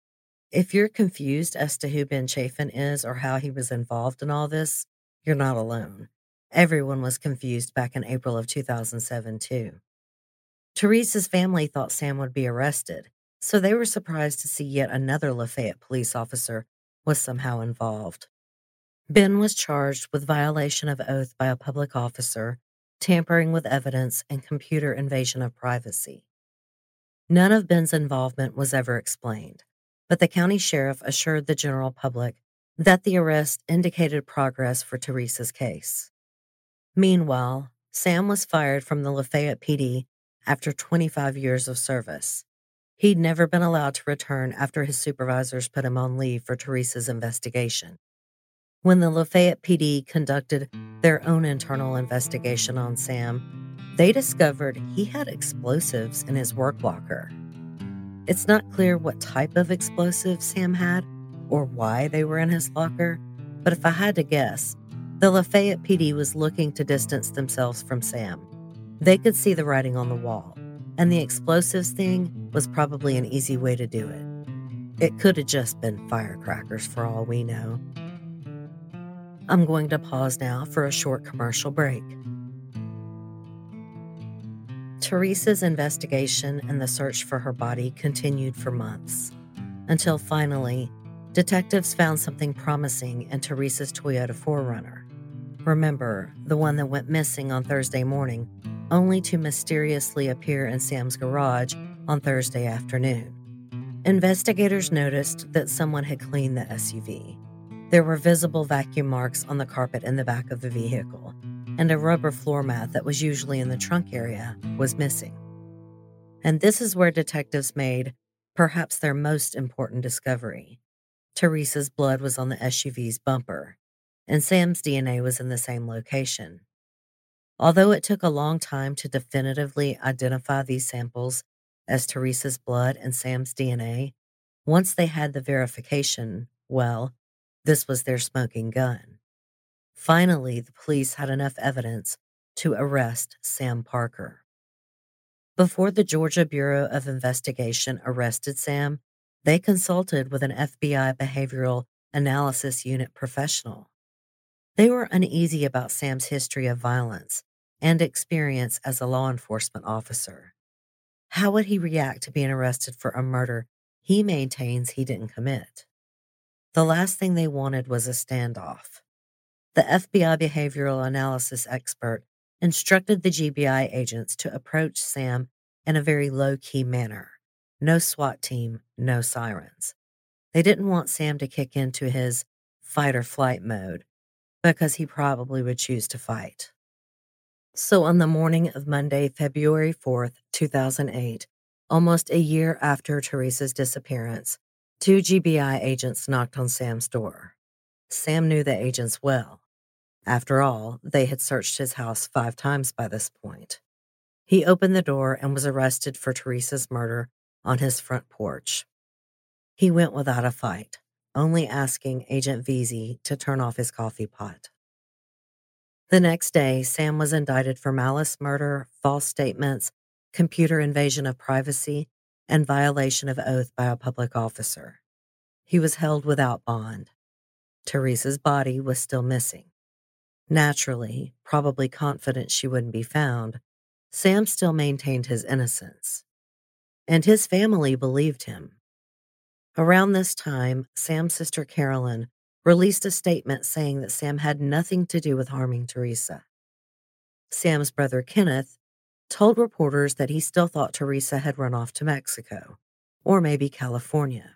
If you're confused as to who Ben Chafin is or how he was involved in all this, you're not alone. Everyone was confused back in April of 2007, too. Teresa's family thought Sam would be arrested, so they were surprised to see yet another Lafayette police officer was somehow involved. Ben was charged with violation of oath by a public officer, tampering with evidence, and computer invasion of privacy. None of Ben's involvement was ever explained, but the county sheriff assured the general public that the arrest indicated progress for Teresa's case. Meanwhile, Sam was fired from the Lafayette PD after 25 years of service. He'd never been allowed to return after his supervisors put him on leave for Teresa's investigation. When the Lafayette PD conducted their own internal investigation on Sam, they discovered he had explosives in his work locker. It's not clear what type of explosives Sam had or why they were in his locker, but if I had to guess, the Lafayette PD was looking to distance themselves from Sam. They could see the writing on the wall, and the explosives thing was probably an easy way to do it. It could have just been firecrackers for all we know. I'm going to pause now for a short commercial break. Teresa's investigation and the search for her body continued for months, until finally, detectives found something promising in Teresa's Toyota 4Runner. Remember, the one that went missing on Thursday morning, only to mysteriously appear in Sam's garage on Thursday afternoon. Investigators noticed that someone had cleaned the SUV. There were visible vacuum marks on the carpet in the back of the vehicle. and a rubber floor mat that was usually in the trunk area was missing. And this is where detectives made perhaps their most important discovery. Teresa's blood was on the SUV's bumper, and Sam's DNA was in the same location. Although it took a long time to definitively identify these samples as Teresa's blood and Sam's DNA, once they had the verification, well, this was their smoking gun. Finally, the police had enough evidence to arrest Sam Parker. Before the Georgia Bureau of Investigation arrested Sam, they consulted with an FBI behavioral analysis unit professional. They were uneasy about Sam's history of violence and experience as a law enforcement officer. How would he react to being arrested for a murder he maintains he didn't commit? The last thing they wanted was a standoff. The FBI behavioral analysis expert instructed the GBI agents to approach Sam in a very low-key manner. No SWAT team, no sirens. They didn't want Sam to kick into his fight-or-flight mode because he probably would choose to fight. So on the morning of Monday, February 4th, 2008, almost a year after Teresa's disappearance, 2 GBI agents knocked on Sam's door. Sam knew the agents well. After all, they had searched his house 5 times by this point. He opened the door and was arrested for Teresa's murder on his front porch. He went without a fight, only asking Agent Veazey to turn off his coffee pot. The next day, Sam was indicted for malice murder, false statements, computer invasion of privacy, and violation of oath by a public officer. He was held without bond. Teresa's body was still missing. Naturally, probably confident she wouldn't be found, Sam still maintained his innocence. And his family believed him. Around this time, Sam's sister Carolyn released a statement saying that Sam had nothing to do with harming Teresa. Sam's brother Kenneth told reporters that he still thought Teresa had run off to Mexico, or maybe California.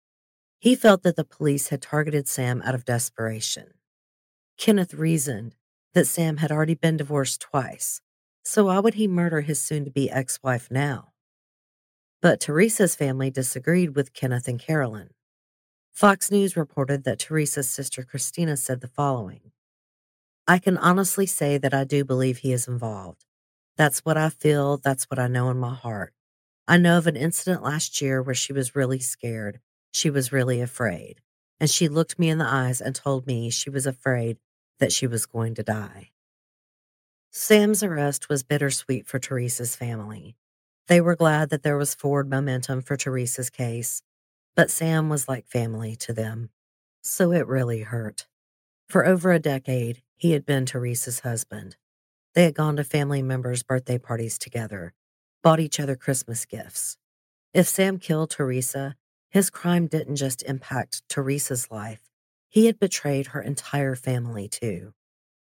He felt that the police had targeted Sam out of desperation. Kenneth reasoned that Sam had already been divorced twice, so why would he murder his soon-to-be ex-wife now? But Teresa's family disagreed with Kenneth and Carolyn. Fox News reported that Teresa's sister Christina said the following: "I can honestly say that I do believe he is involved. That's what I feel, that's what I know in my heart. I know of an incident last year where she was really scared. She was really afraid. And she looked me in the eyes and told me she was afraid that she was going to die." Sam's arrest was bittersweet for Teresa's family. They were glad that there was forward momentum for Teresa's case, but Sam was like family to them. So it really hurt. For over a decade, he had been Teresa's husband. They had gone to family members' birthday parties together, bought each other Christmas gifts. If Sam killed Teresa, his crime didn't just impact Teresa's life, he had betrayed her entire family too.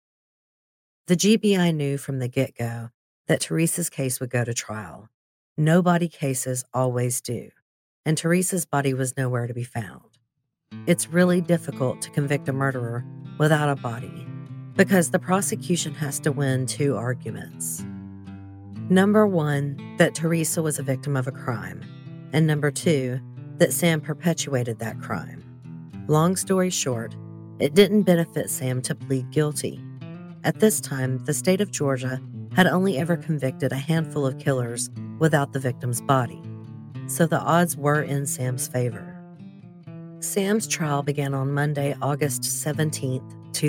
The GBI knew from the get-go that Teresa's case would go to trial. Nobody cases always do, and Teresa's body was nowhere to be found. It's really difficult to convict a murderer without a body, because the prosecution has to win 2 arguments. Number 1, that Teresa was a victim of a crime, and number 2, that Sam perpetuated that crime. Long story short, it didn't benefit Sam to plead guilty. At this time, the state of Georgia had only ever convicted a handful of killers without the victim's body, so the odds were in Sam's favor. Sam's trial began on Monday, August 17,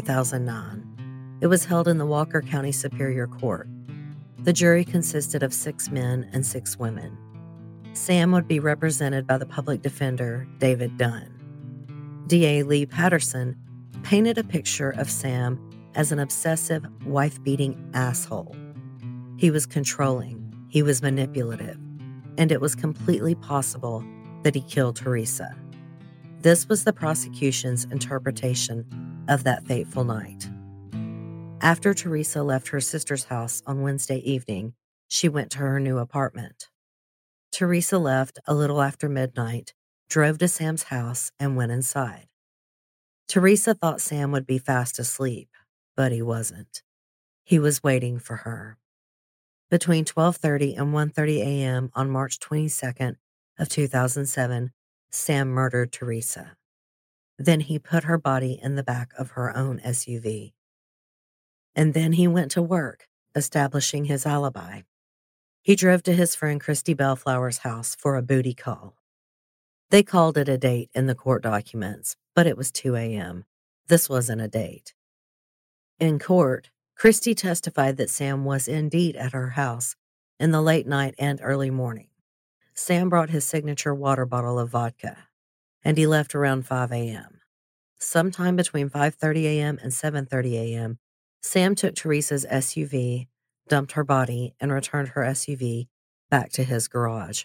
2009. It was held in the Walker County Superior Court. The jury consisted of 6 men and 6 women. Sam would be represented by the public defender, David Dunn. DA Lee Patterson painted a picture of Sam as an obsessive, wife-beating asshole. He was controlling, he was manipulative, and it was completely possible that he killed Teresa. This was the prosecution's interpretation of that fateful night. After Teresa left her sister's house on Wednesday evening, she went to her new apartment. Teresa left a little after midnight, drove to Sam's house, and went inside. Teresa thought Sam would be fast asleep, but he wasn't. He was waiting for her. Between 12:30 and 1:30 a.m. on March 22nd of 2007, Sam murdered Teresa. Then he put her body in the back of her own SUV. And then he went to work, establishing his alibi. He drove to his friend Christy Bellflower's house for a booty call. They called it a date in the court documents, but it was 2 a.m. This wasn't a date. In court, Christy testified that Sam was indeed at her house in the late night and early morning. Sam brought his signature water bottle of vodka, and he left around 5 a.m. Sometime between 5:30 a.m. and 7:30 a.m., Sam took Teresa's SUV, dumped her body, and returned her SUV back to his garage.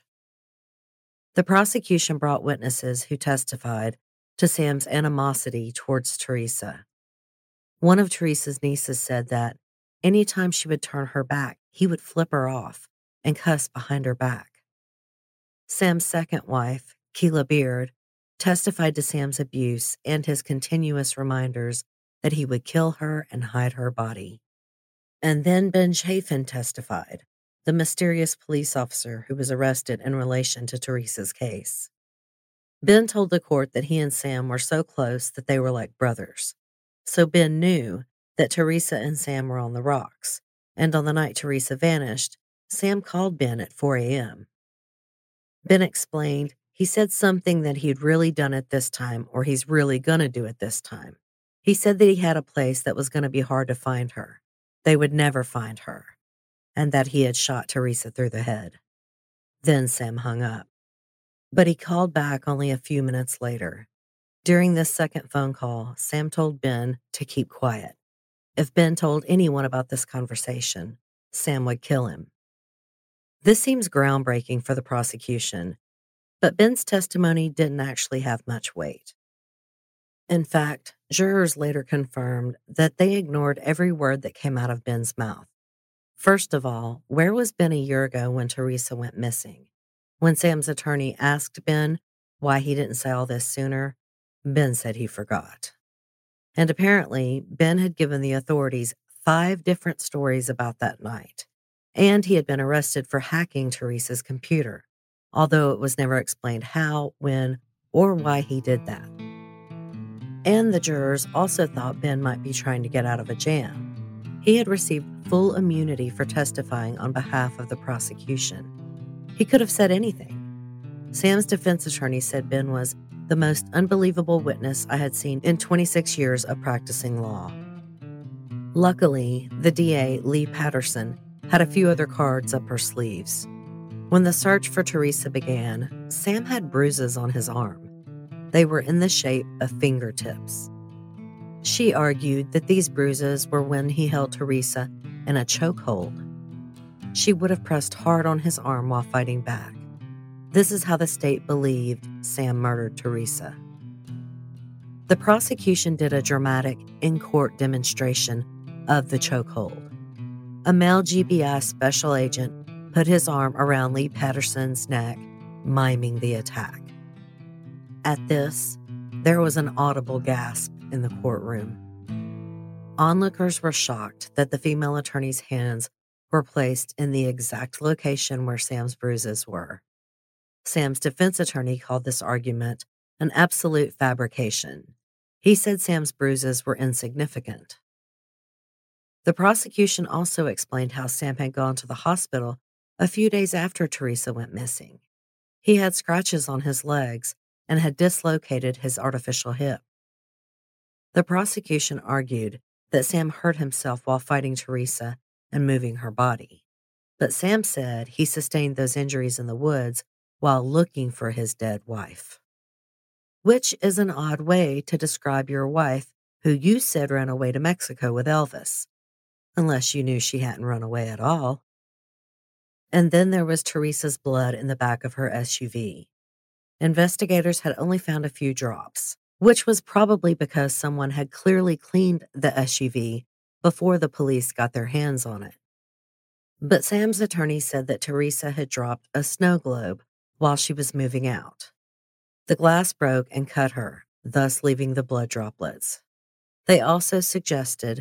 The prosecution brought witnesses who testified to Sam's animosity towards Teresa. One of Teresa's nieces said that anytime she would turn her back, he would flip her off and cuss behind her back. Sam's second wife, Keila Beard, testified to Sam's abuse and his continuous reminders that he would kill her and hide her body. And then Ben Chafin testified, the mysterious police officer who was arrested in relation to Teresa's case. Ben told the court that he and Sam were so close that they were like brothers. So Ben knew that Teresa and Sam were on the rocks, and on the night Teresa vanished, Sam called Ben at 4 a.m. Ben explained he said something that he'd really done it this time, or he's really gonna do it this time. He said that he had a place that was gonna be hard to find her. They would never find her, and that he had shot Teresa through the head. Then Sam hung up. But he called back only a few minutes later. During this second phone call, Sam told Ben to keep quiet. If Ben told anyone about this conversation, Sam would kill him. This seems groundbreaking for the prosecution, but Ben's testimony didn't actually have much weight. In fact, jurors later confirmed that they ignored every word that came out of Ben's mouth. First of all, where was Ben a year ago when Teresa went missing? When Sam's attorney asked Ben why he didn't say all this sooner, Ben said he forgot. And apparently, Ben had given the authorities 5 different stories about that night. And he had been arrested for hacking Teresa's computer, although it was never explained how, when, or why he did that. And the jurors also thought Ben might be trying to get out of a jam. He had received full immunity for testifying on behalf of the prosecution. He could have said anything. Sam's defense attorney said Ben was the most unbelievable witness I had seen in 26 years of practicing law. Luckily, the DA, Lee Patterson, had a few other cards up her sleeves. When the search for Teresa began, Sam had bruises on his arm. They were in the shape of fingertips. She argued that these bruises were when he held Teresa in a chokehold. She would have pressed hard on his arm while fighting back. This is how the state believed Sam murdered Teresa. The prosecution did a dramatic in-court demonstration of the chokehold. A male GBI special agent put his arm around Lee Patterson's neck, miming the attack. At this, there was an audible gasp in the courtroom. Onlookers were shocked that the female attorney's hands were placed in the exact location where Sam's bruises were. Sam's defense attorney called this argument an absolute fabrication. He said Sam's bruises were insignificant. The prosecution also explained how Sam had gone to the hospital a few days after Teresa went missing. He had scratches on his legs and had dislocated his artificial hip. The prosecution argued that Sam hurt himself while fighting Teresa and moving her body. But Sam said he sustained those injuries in the woods while looking for his dead wife. Which is an odd way to describe your wife who you said ran away to Mexico with Elvis. Unless you knew she hadn't run away at all. And then there was Teresa's blood in the back of her SUV. Investigators had only found a few drops, which was probably because someone had clearly cleaned the SUV before the police got their hands on it. But Sam's attorney said that Teresa had dropped a snow globe while she was moving out. The glass broke and cut her, thus leaving the blood droplets. They also suggested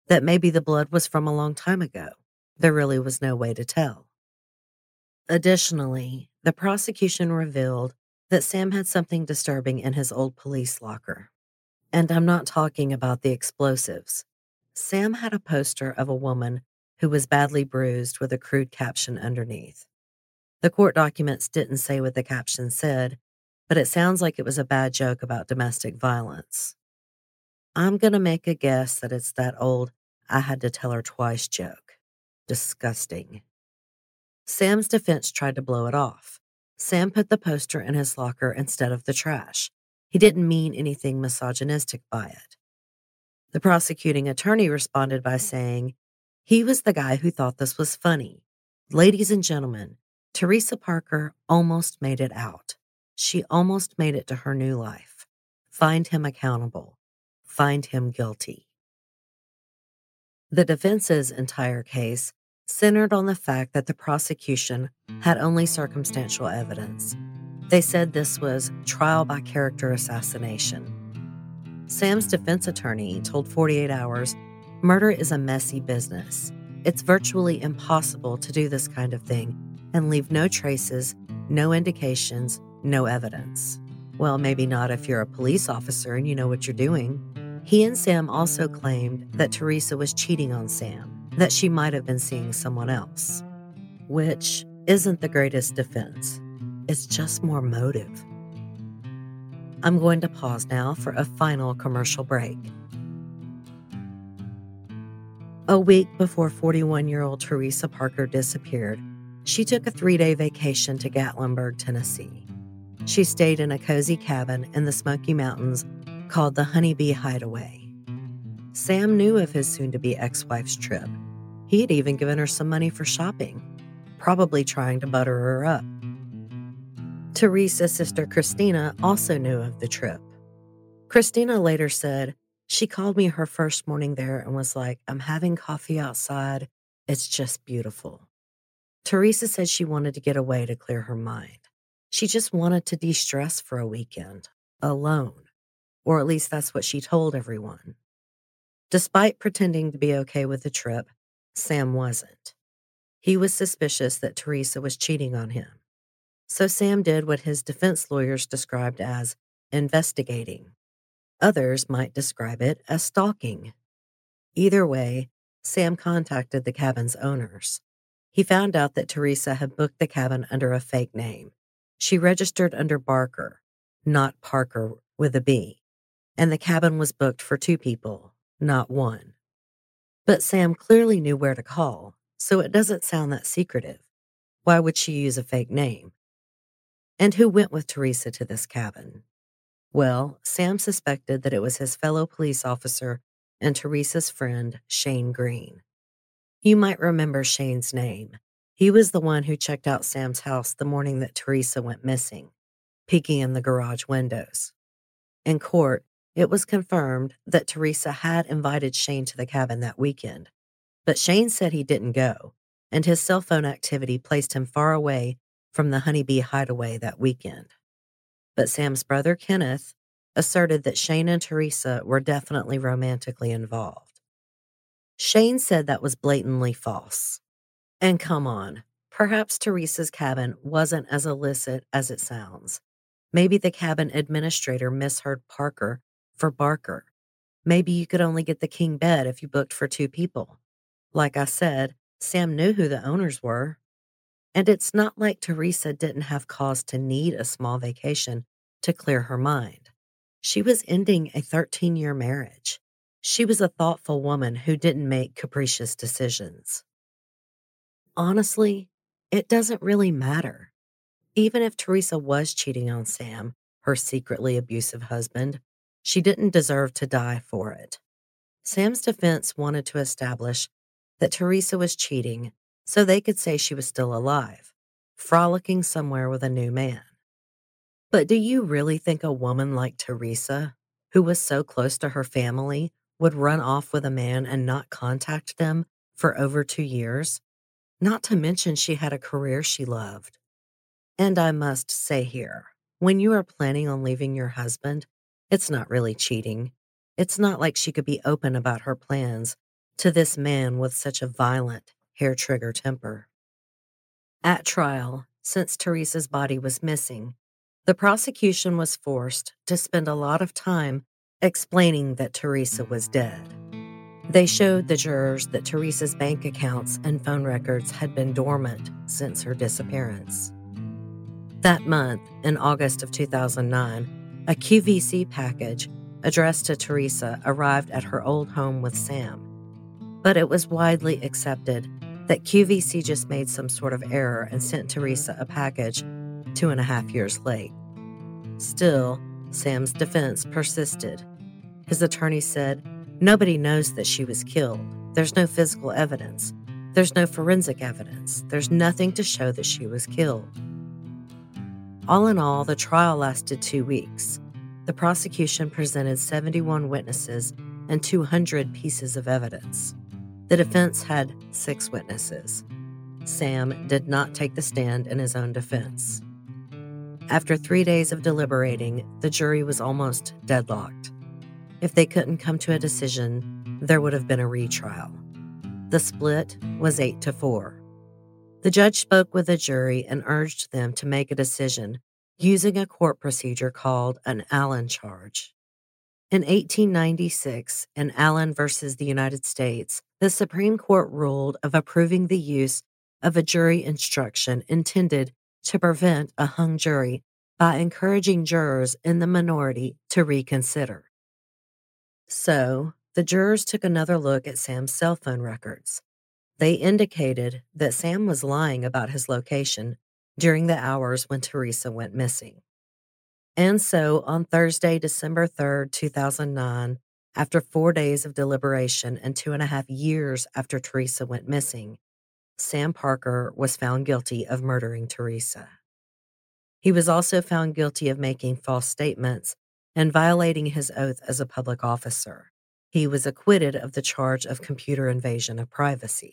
that maybe the blood was from a long time ago. There really was no way to tell. Additionally, the prosecution revealed that Sam had something disturbing in his old police locker. And I'm not talking about the explosives. Sam had a poster of a woman who was badly bruised with a crude caption underneath. The court documents didn't say what the caption said, but it sounds like it was a bad joke about domestic violence. I'm going to make a guess that it's that old "I had to tell her twice" joke. Disgusting. Sam's defense tried to blow it off. Sam put the poster in his locker instead of the trash. He didn't mean anything misogynistic by it. The prosecuting attorney responded by saying, he was the guy who thought this was funny. Ladies and gentlemen, Teresa Parker almost made it out. She almost made it to her new life. Find him accountable. Find him guilty. The defense's entire case centered on the fact that the prosecution had only circumstantial evidence. They said this was trial by character assassination. Sam's defense attorney told 48 Hours, murder is a messy business. It's virtually impossible to do this kind of thing and leave no traces, no indications, no evidence. Well, maybe not if you're a police officer and you know what you're doing. He and Sam also claimed that Teresa was cheating on Sam, that she might have been seeing someone else, which isn't the greatest defense. It's just more motive. I'm going to pause now for a final commercial break. A week before 41-year-old Teresa Parker disappeared, she took a 3-day vacation to Gatlinburg, Tennessee. She stayed in a cozy cabin in the Smoky Mountains called the Honeybee Hideaway. Sam knew of his soon-to-be ex-wife's trip. He had even given her some money for shopping, probably trying to butter her up. Teresa's sister Christina also knew of the trip. Christina later said, she called me her first morning there and was like, I'm having coffee outside. It's just beautiful. Teresa said she wanted to get away to clear her mind. She just wanted to de-stress for a weekend, alone. Or at least that's what she told everyone. Despite pretending to be okay with the trip, Sam wasn't. He was suspicious that Teresa was cheating on him. So Sam did what his defense lawyers described as investigating. Others might describe it as stalking. Either way, Sam contacted the cabin's owners. He found out that Teresa had booked the cabin under a fake name. She registered under Barker, not Parker with a B, and the cabin was booked for 2 people, not 1. But Sam clearly knew where to call, so it doesn't sound that secretive. Why would she use a fake name? And who went with Teresa to this cabin? Well, Sam suspected that it was his fellow police officer and Teresa's friend, Shane Green. You might remember Shane's name. He was the one who checked out Sam's house the morning that Teresa went missing, peeking in the garage windows. In court, it was confirmed that Teresa had invited Shane to the cabin that weekend, but Shane said he didn't go, and his cell phone activity placed him far away from the Honeybee Hideaway that weekend. But Sam's brother, Kenneth, asserted that Shane and Teresa were definitely romantically involved. Shane said that was blatantly false. And come on, perhaps Teresa's cabin wasn't as illicit as it sounds. Maybe the cabin administrator misheard Parker for Barker. Maybe you could only get the king bed if you booked for 2 people. Like I said, Sam knew who the owners were. And it's not like Teresa didn't have cause to need a small vacation to clear her mind. She was ending a 13-year marriage. She was a thoughtful woman who didn't make capricious decisions. Honestly, it doesn't really matter. Even if Teresa was cheating on Sam, her secretly abusive husband, she didn't deserve to die for it. Sam's defense wanted to establish that Teresa was cheating so they could say she was still alive, frolicking somewhere with a new man. But do you really think a woman like Teresa, who was so close to her family, would run off with a man and not contact them for over 2 years? Not to mention she had a career she loved. And I must say here, when you are planning on leaving your husband, it's not really cheating. It's not like she could be open about her plans to this man with such a violent, hair-trigger temper. At trial, since Teresa's body was missing, the prosecution was forced to spend a lot of time explaining that Teresa was dead. They showed the jurors that Teresa's bank accounts and phone records had been dormant since her disappearance. That month, in August of 2009, a QVC package addressed to Teresa arrived at her old home with Sam. But it was widely accepted that QVC just made some sort of error and sent Teresa a package 2.5 years late. Still, Sam's defense persisted. His attorney said, "Nobody knows that she was killed. There's no physical evidence. There's no forensic evidence. There's nothing to show that she was killed." All in all, the trial lasted 2 weeks. The prosecution presented 71 witnesses and 200 pieces of evidence. The defense had 6 witnesses. Sam did not take the stand in his own defense. After 3 days of deliberating, the jury was almost deadlocked. If they couldn't come to a decision, there would have been a retrial. The split was 8-4. The judge spoke with the jury and urged them to make a decision using a court procedure called an Allen charge. In 1896, in Allen versus the United States, the Supreme Court ruled of approving the use of a jury instruction intended to prevent a hung jury by encouraging jurors in the minority to reconsider. So, the jurors took another look at Sam's cell phone records. They indicated that Sam was lying about his location during the hours when Teresa went missing. And so, on Thursday, December 3rd, 2009, after 4 days of deliberation and 2.5 years after Teresa went missing, Sam Parker was found guilty of murdering Teresa. He was also found guilty of making false statements and violating his oath as a public officer. He was acquitted of the charge of computer invasion of privacy.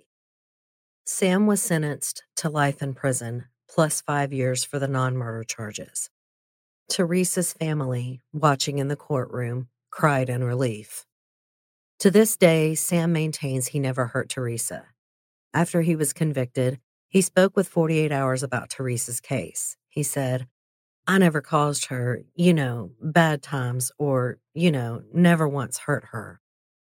Sam was sentenced to life in prison, plus 5 years for the non-murder charges. Teresa's family, watching in the courtroom, cried in relief. To this day, Sam maintains he never hurt Teresa. After he was convicted, he spoke with 48 Hours about Teresa's case. He said, "I never caused her, bad times or, never once hurt her."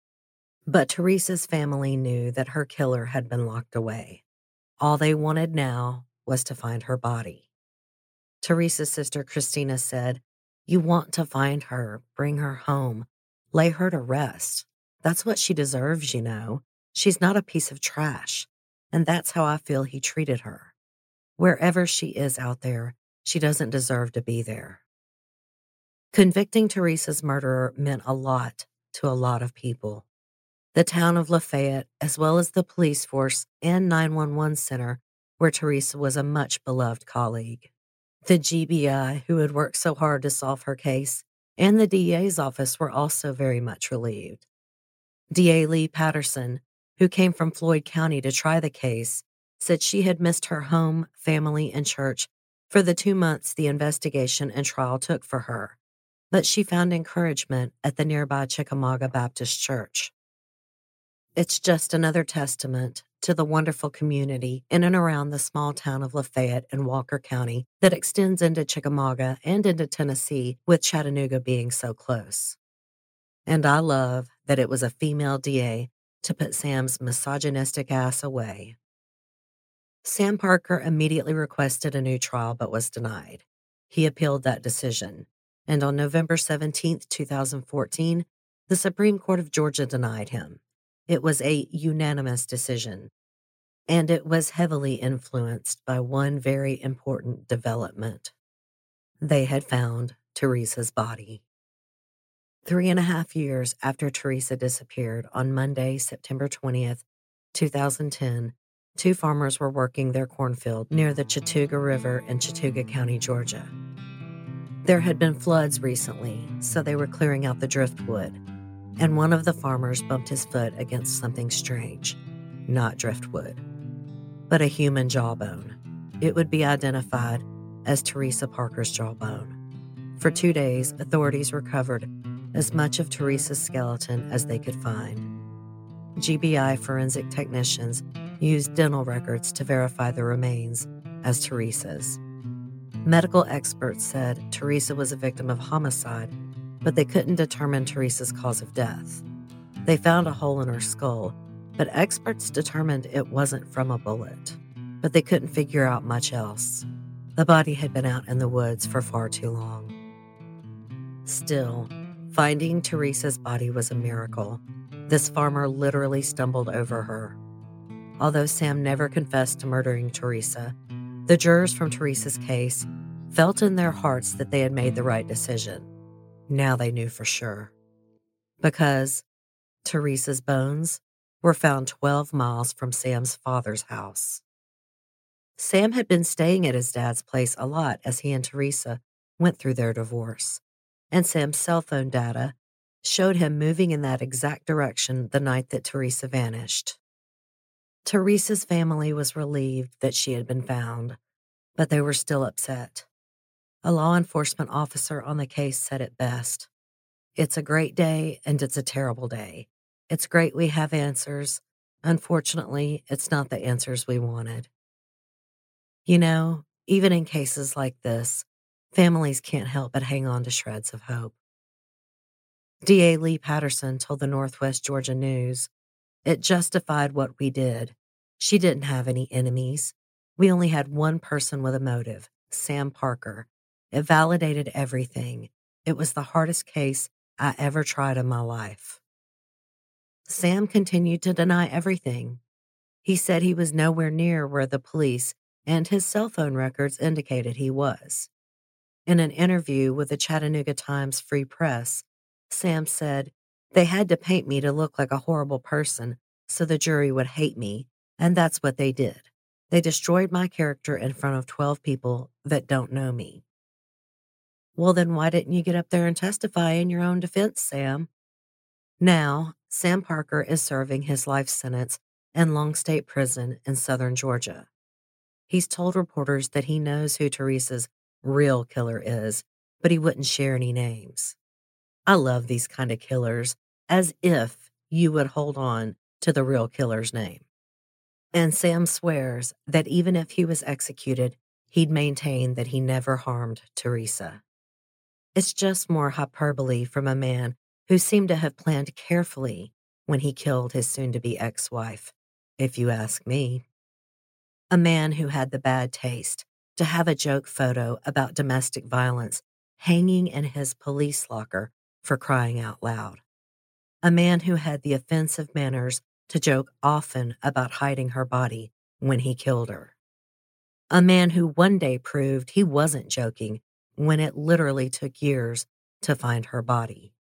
But Teresa's family knew that her killer had been locked away. All they wanted now was to find her body. Teresa's sister Christina said, "You want to find her, bring her home, lay her to rest. That's what she deserves, She's not a piece of trash. And that's how I feel he treated her. Wherever she is out there, she doesn't deserve to be there." Convicting Teresa's murderer meant a lot to a lot of people. The town of Lafayette, as well as the police force and 911 center, where Teresa was a much beloved colleague. The GBI, who had worked so hard to solve her case, and the DA's office were also very much relieved. DA Lee Patterson, who came from Floyd County to try the case, said she had missed her home, family, and church for the 2 months the investigation and trial took for her, but she found encouragement at the nearby Chickamauga Baptist Church. It's just another testament to the wonderful community in and around the small town of Lafayette in Walker County that extends into Chickamauga and into Tennessee, with Chattanooga being so close. And I love that it was a female DA to put Sam's misogynistic ass away. Sam Parker immediately requested a new trial but was denied. He appealed that decision, and on November 17, 2014, the Supreme Court of Georgia denied him. It was a unanimous decision, and it was heavily influenced by one very important development. They had found Teresa's body. 3.5 years after Teresa disappeared, on Monday, September 20th, 2010, 2 farmers were working their cornfield near the Chattooga River in Chattooga County, Georgia. There had been floods recently, so they were clearing out the driftwood, and one of the farmers bumped his foot against something strange, not driftwood, but a human jawbone. It would be identified as Teresa Parker's jawbone. For 2 days, authorities recovered as much of Teresa's skeleton as they could find. GBI forensic technicians used dental records to verify the remains as Teresa's. Medical experts said Teresa was a victim of homicide, but they couldn't determine Teresa's cause of death. They found a hole in her skull, but experts determined it wasn't from a bullet. But they couldn't figure out much else. The body had been out in the woods for far too long. Still, finding Teresa's body was a miracle. This farmer literally stumbled over her. Although Sam never confessed to murdering Teresa, the jurors from Teresa's case felt in their hearts that they had made the right decision. Now they knew for sure. Because Teresa's bones were found 12 miles from Sam's father's house. Sam had been staying at his dad's place a lot as he and Teresa went through their divorce, and Sam's cell phone data showed him moving in that exact direction the night that Teresa vanished. Teresa's family was relieved that she had been found, but they were still upset. A law enforcement officer on the case said it best. "It's a great day and it's a terrible day. It's great we have answers. Unfortunately, it's not the answers we wanted." You know, even in cases like this, families can't help but hang on to shreds of hope. DA Lee Patterson told the Northwest Georgia News, "It justified what we did. She didn't have any enemies. We only had one person with a motive, Sam Parker. It validated everything. It was the hardest case I ever tried in my life." Sam continued to deny everything. He said he was nowhere near where the police and his cell phone records indicated he was. In an interview with the Chattanooga Times Free Press, Sam said, "They had to paint me to look like a horrible person so the jury would hate me, and that's what they did. They destroyed my character in front of 12 people that don't know me." Well, then why didn't you get up there and testify in your own defense, Sam? Now, Sam Parker is serving his life sentence in Long State Prison in southern Georgia. He's told reporters that he knows who Teresa's real killer is, but he wouldn't share any names. I love these kind of killers, as if you would hold on to the real killer's name. And Sam swears that even if he was executed, he'd maintain that he never harmed Teresa. It's just more hyperbole from a man who seemed to have planned carefully when he killed his soon-to-be ex-wife, if you ask me. A man who had the bad taste to have a joke photo about domestic violence hanging in his police locker for crying out loud. A man who had the offensive manners to joke often about hiding her body when he killed her. A man who one day proved he wasn't joking when it literally took years to find her body.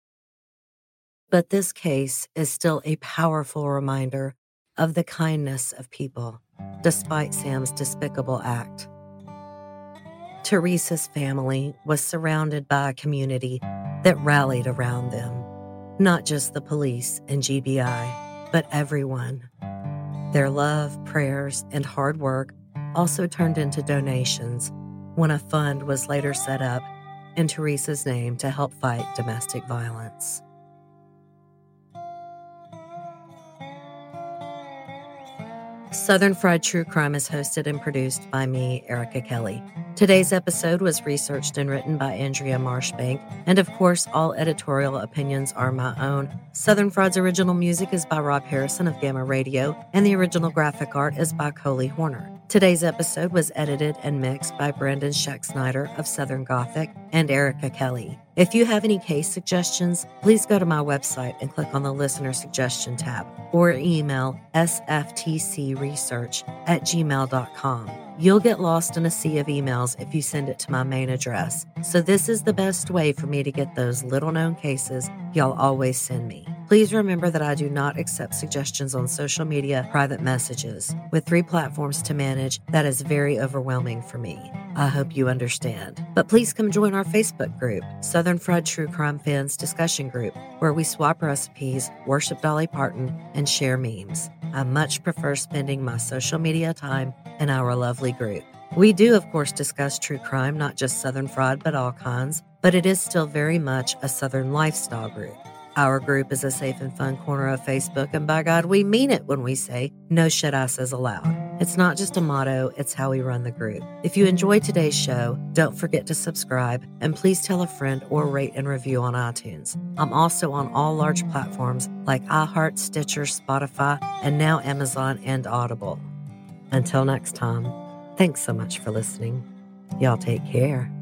But this case is still a powerful reminder of the kindness of people, despite Sam's despicable act. Teresa's family was surrounded by a community that rallied around them, not just the police and GBI, but everyone. Their love, prayers, and hard work also turned into donations when a fund was later set up in Teresa's name to help fight domestic violence. Southern Fried True Crime is hosted and produced by me, Erica Kelly. Today's episode was researched and written by Andrea Marshbank, and of course, all editorial opinions are my own. Southern Fried's original music is by Rob Harrison of Gamma Radio, and the original graphic art is by Coley Horner. Today's episode was edited and mixed by Brandon Scheck-Snyder of Southern Gothic and Erica Kelly. If you have any case suggestions, please go to my website and click on the Listener Suggestion tab or email sftcresearch@gmail.com. You'll get lost in a sea of emails if you send it to my main address, so this is the best way for me to get those little-known cases y'all always send me. Please remember that I do not accept suggestions on social media private messages. With 3 platforms to manage, that is very overwhelming for me. I hope you understand. But please come join our Facebook group, Southern Fried True Crime Fans Discussion Group, where we swap recipes, worship Dolly Parton, and share memes. I much prefer spending my social media time in our lovely group. We do, of course, discuss true crime, not just Southern Fried, but all kinds, but it is still very much a Southern lifestyle group. Our group is a safe and fun corner of Facebook, and by God, we mean it when we say no shit-asses allowed. It's not just a motto, it's how we run the group. If you enjoyed today's show, don't forget to subscribe, and please tell a friend or rate and review on iTunes. I'm also on all large platforms like iHeart, Stitcher, Spotify, and now Amazon and Audible. Until next time, thanks so much for listening. Y'all take care.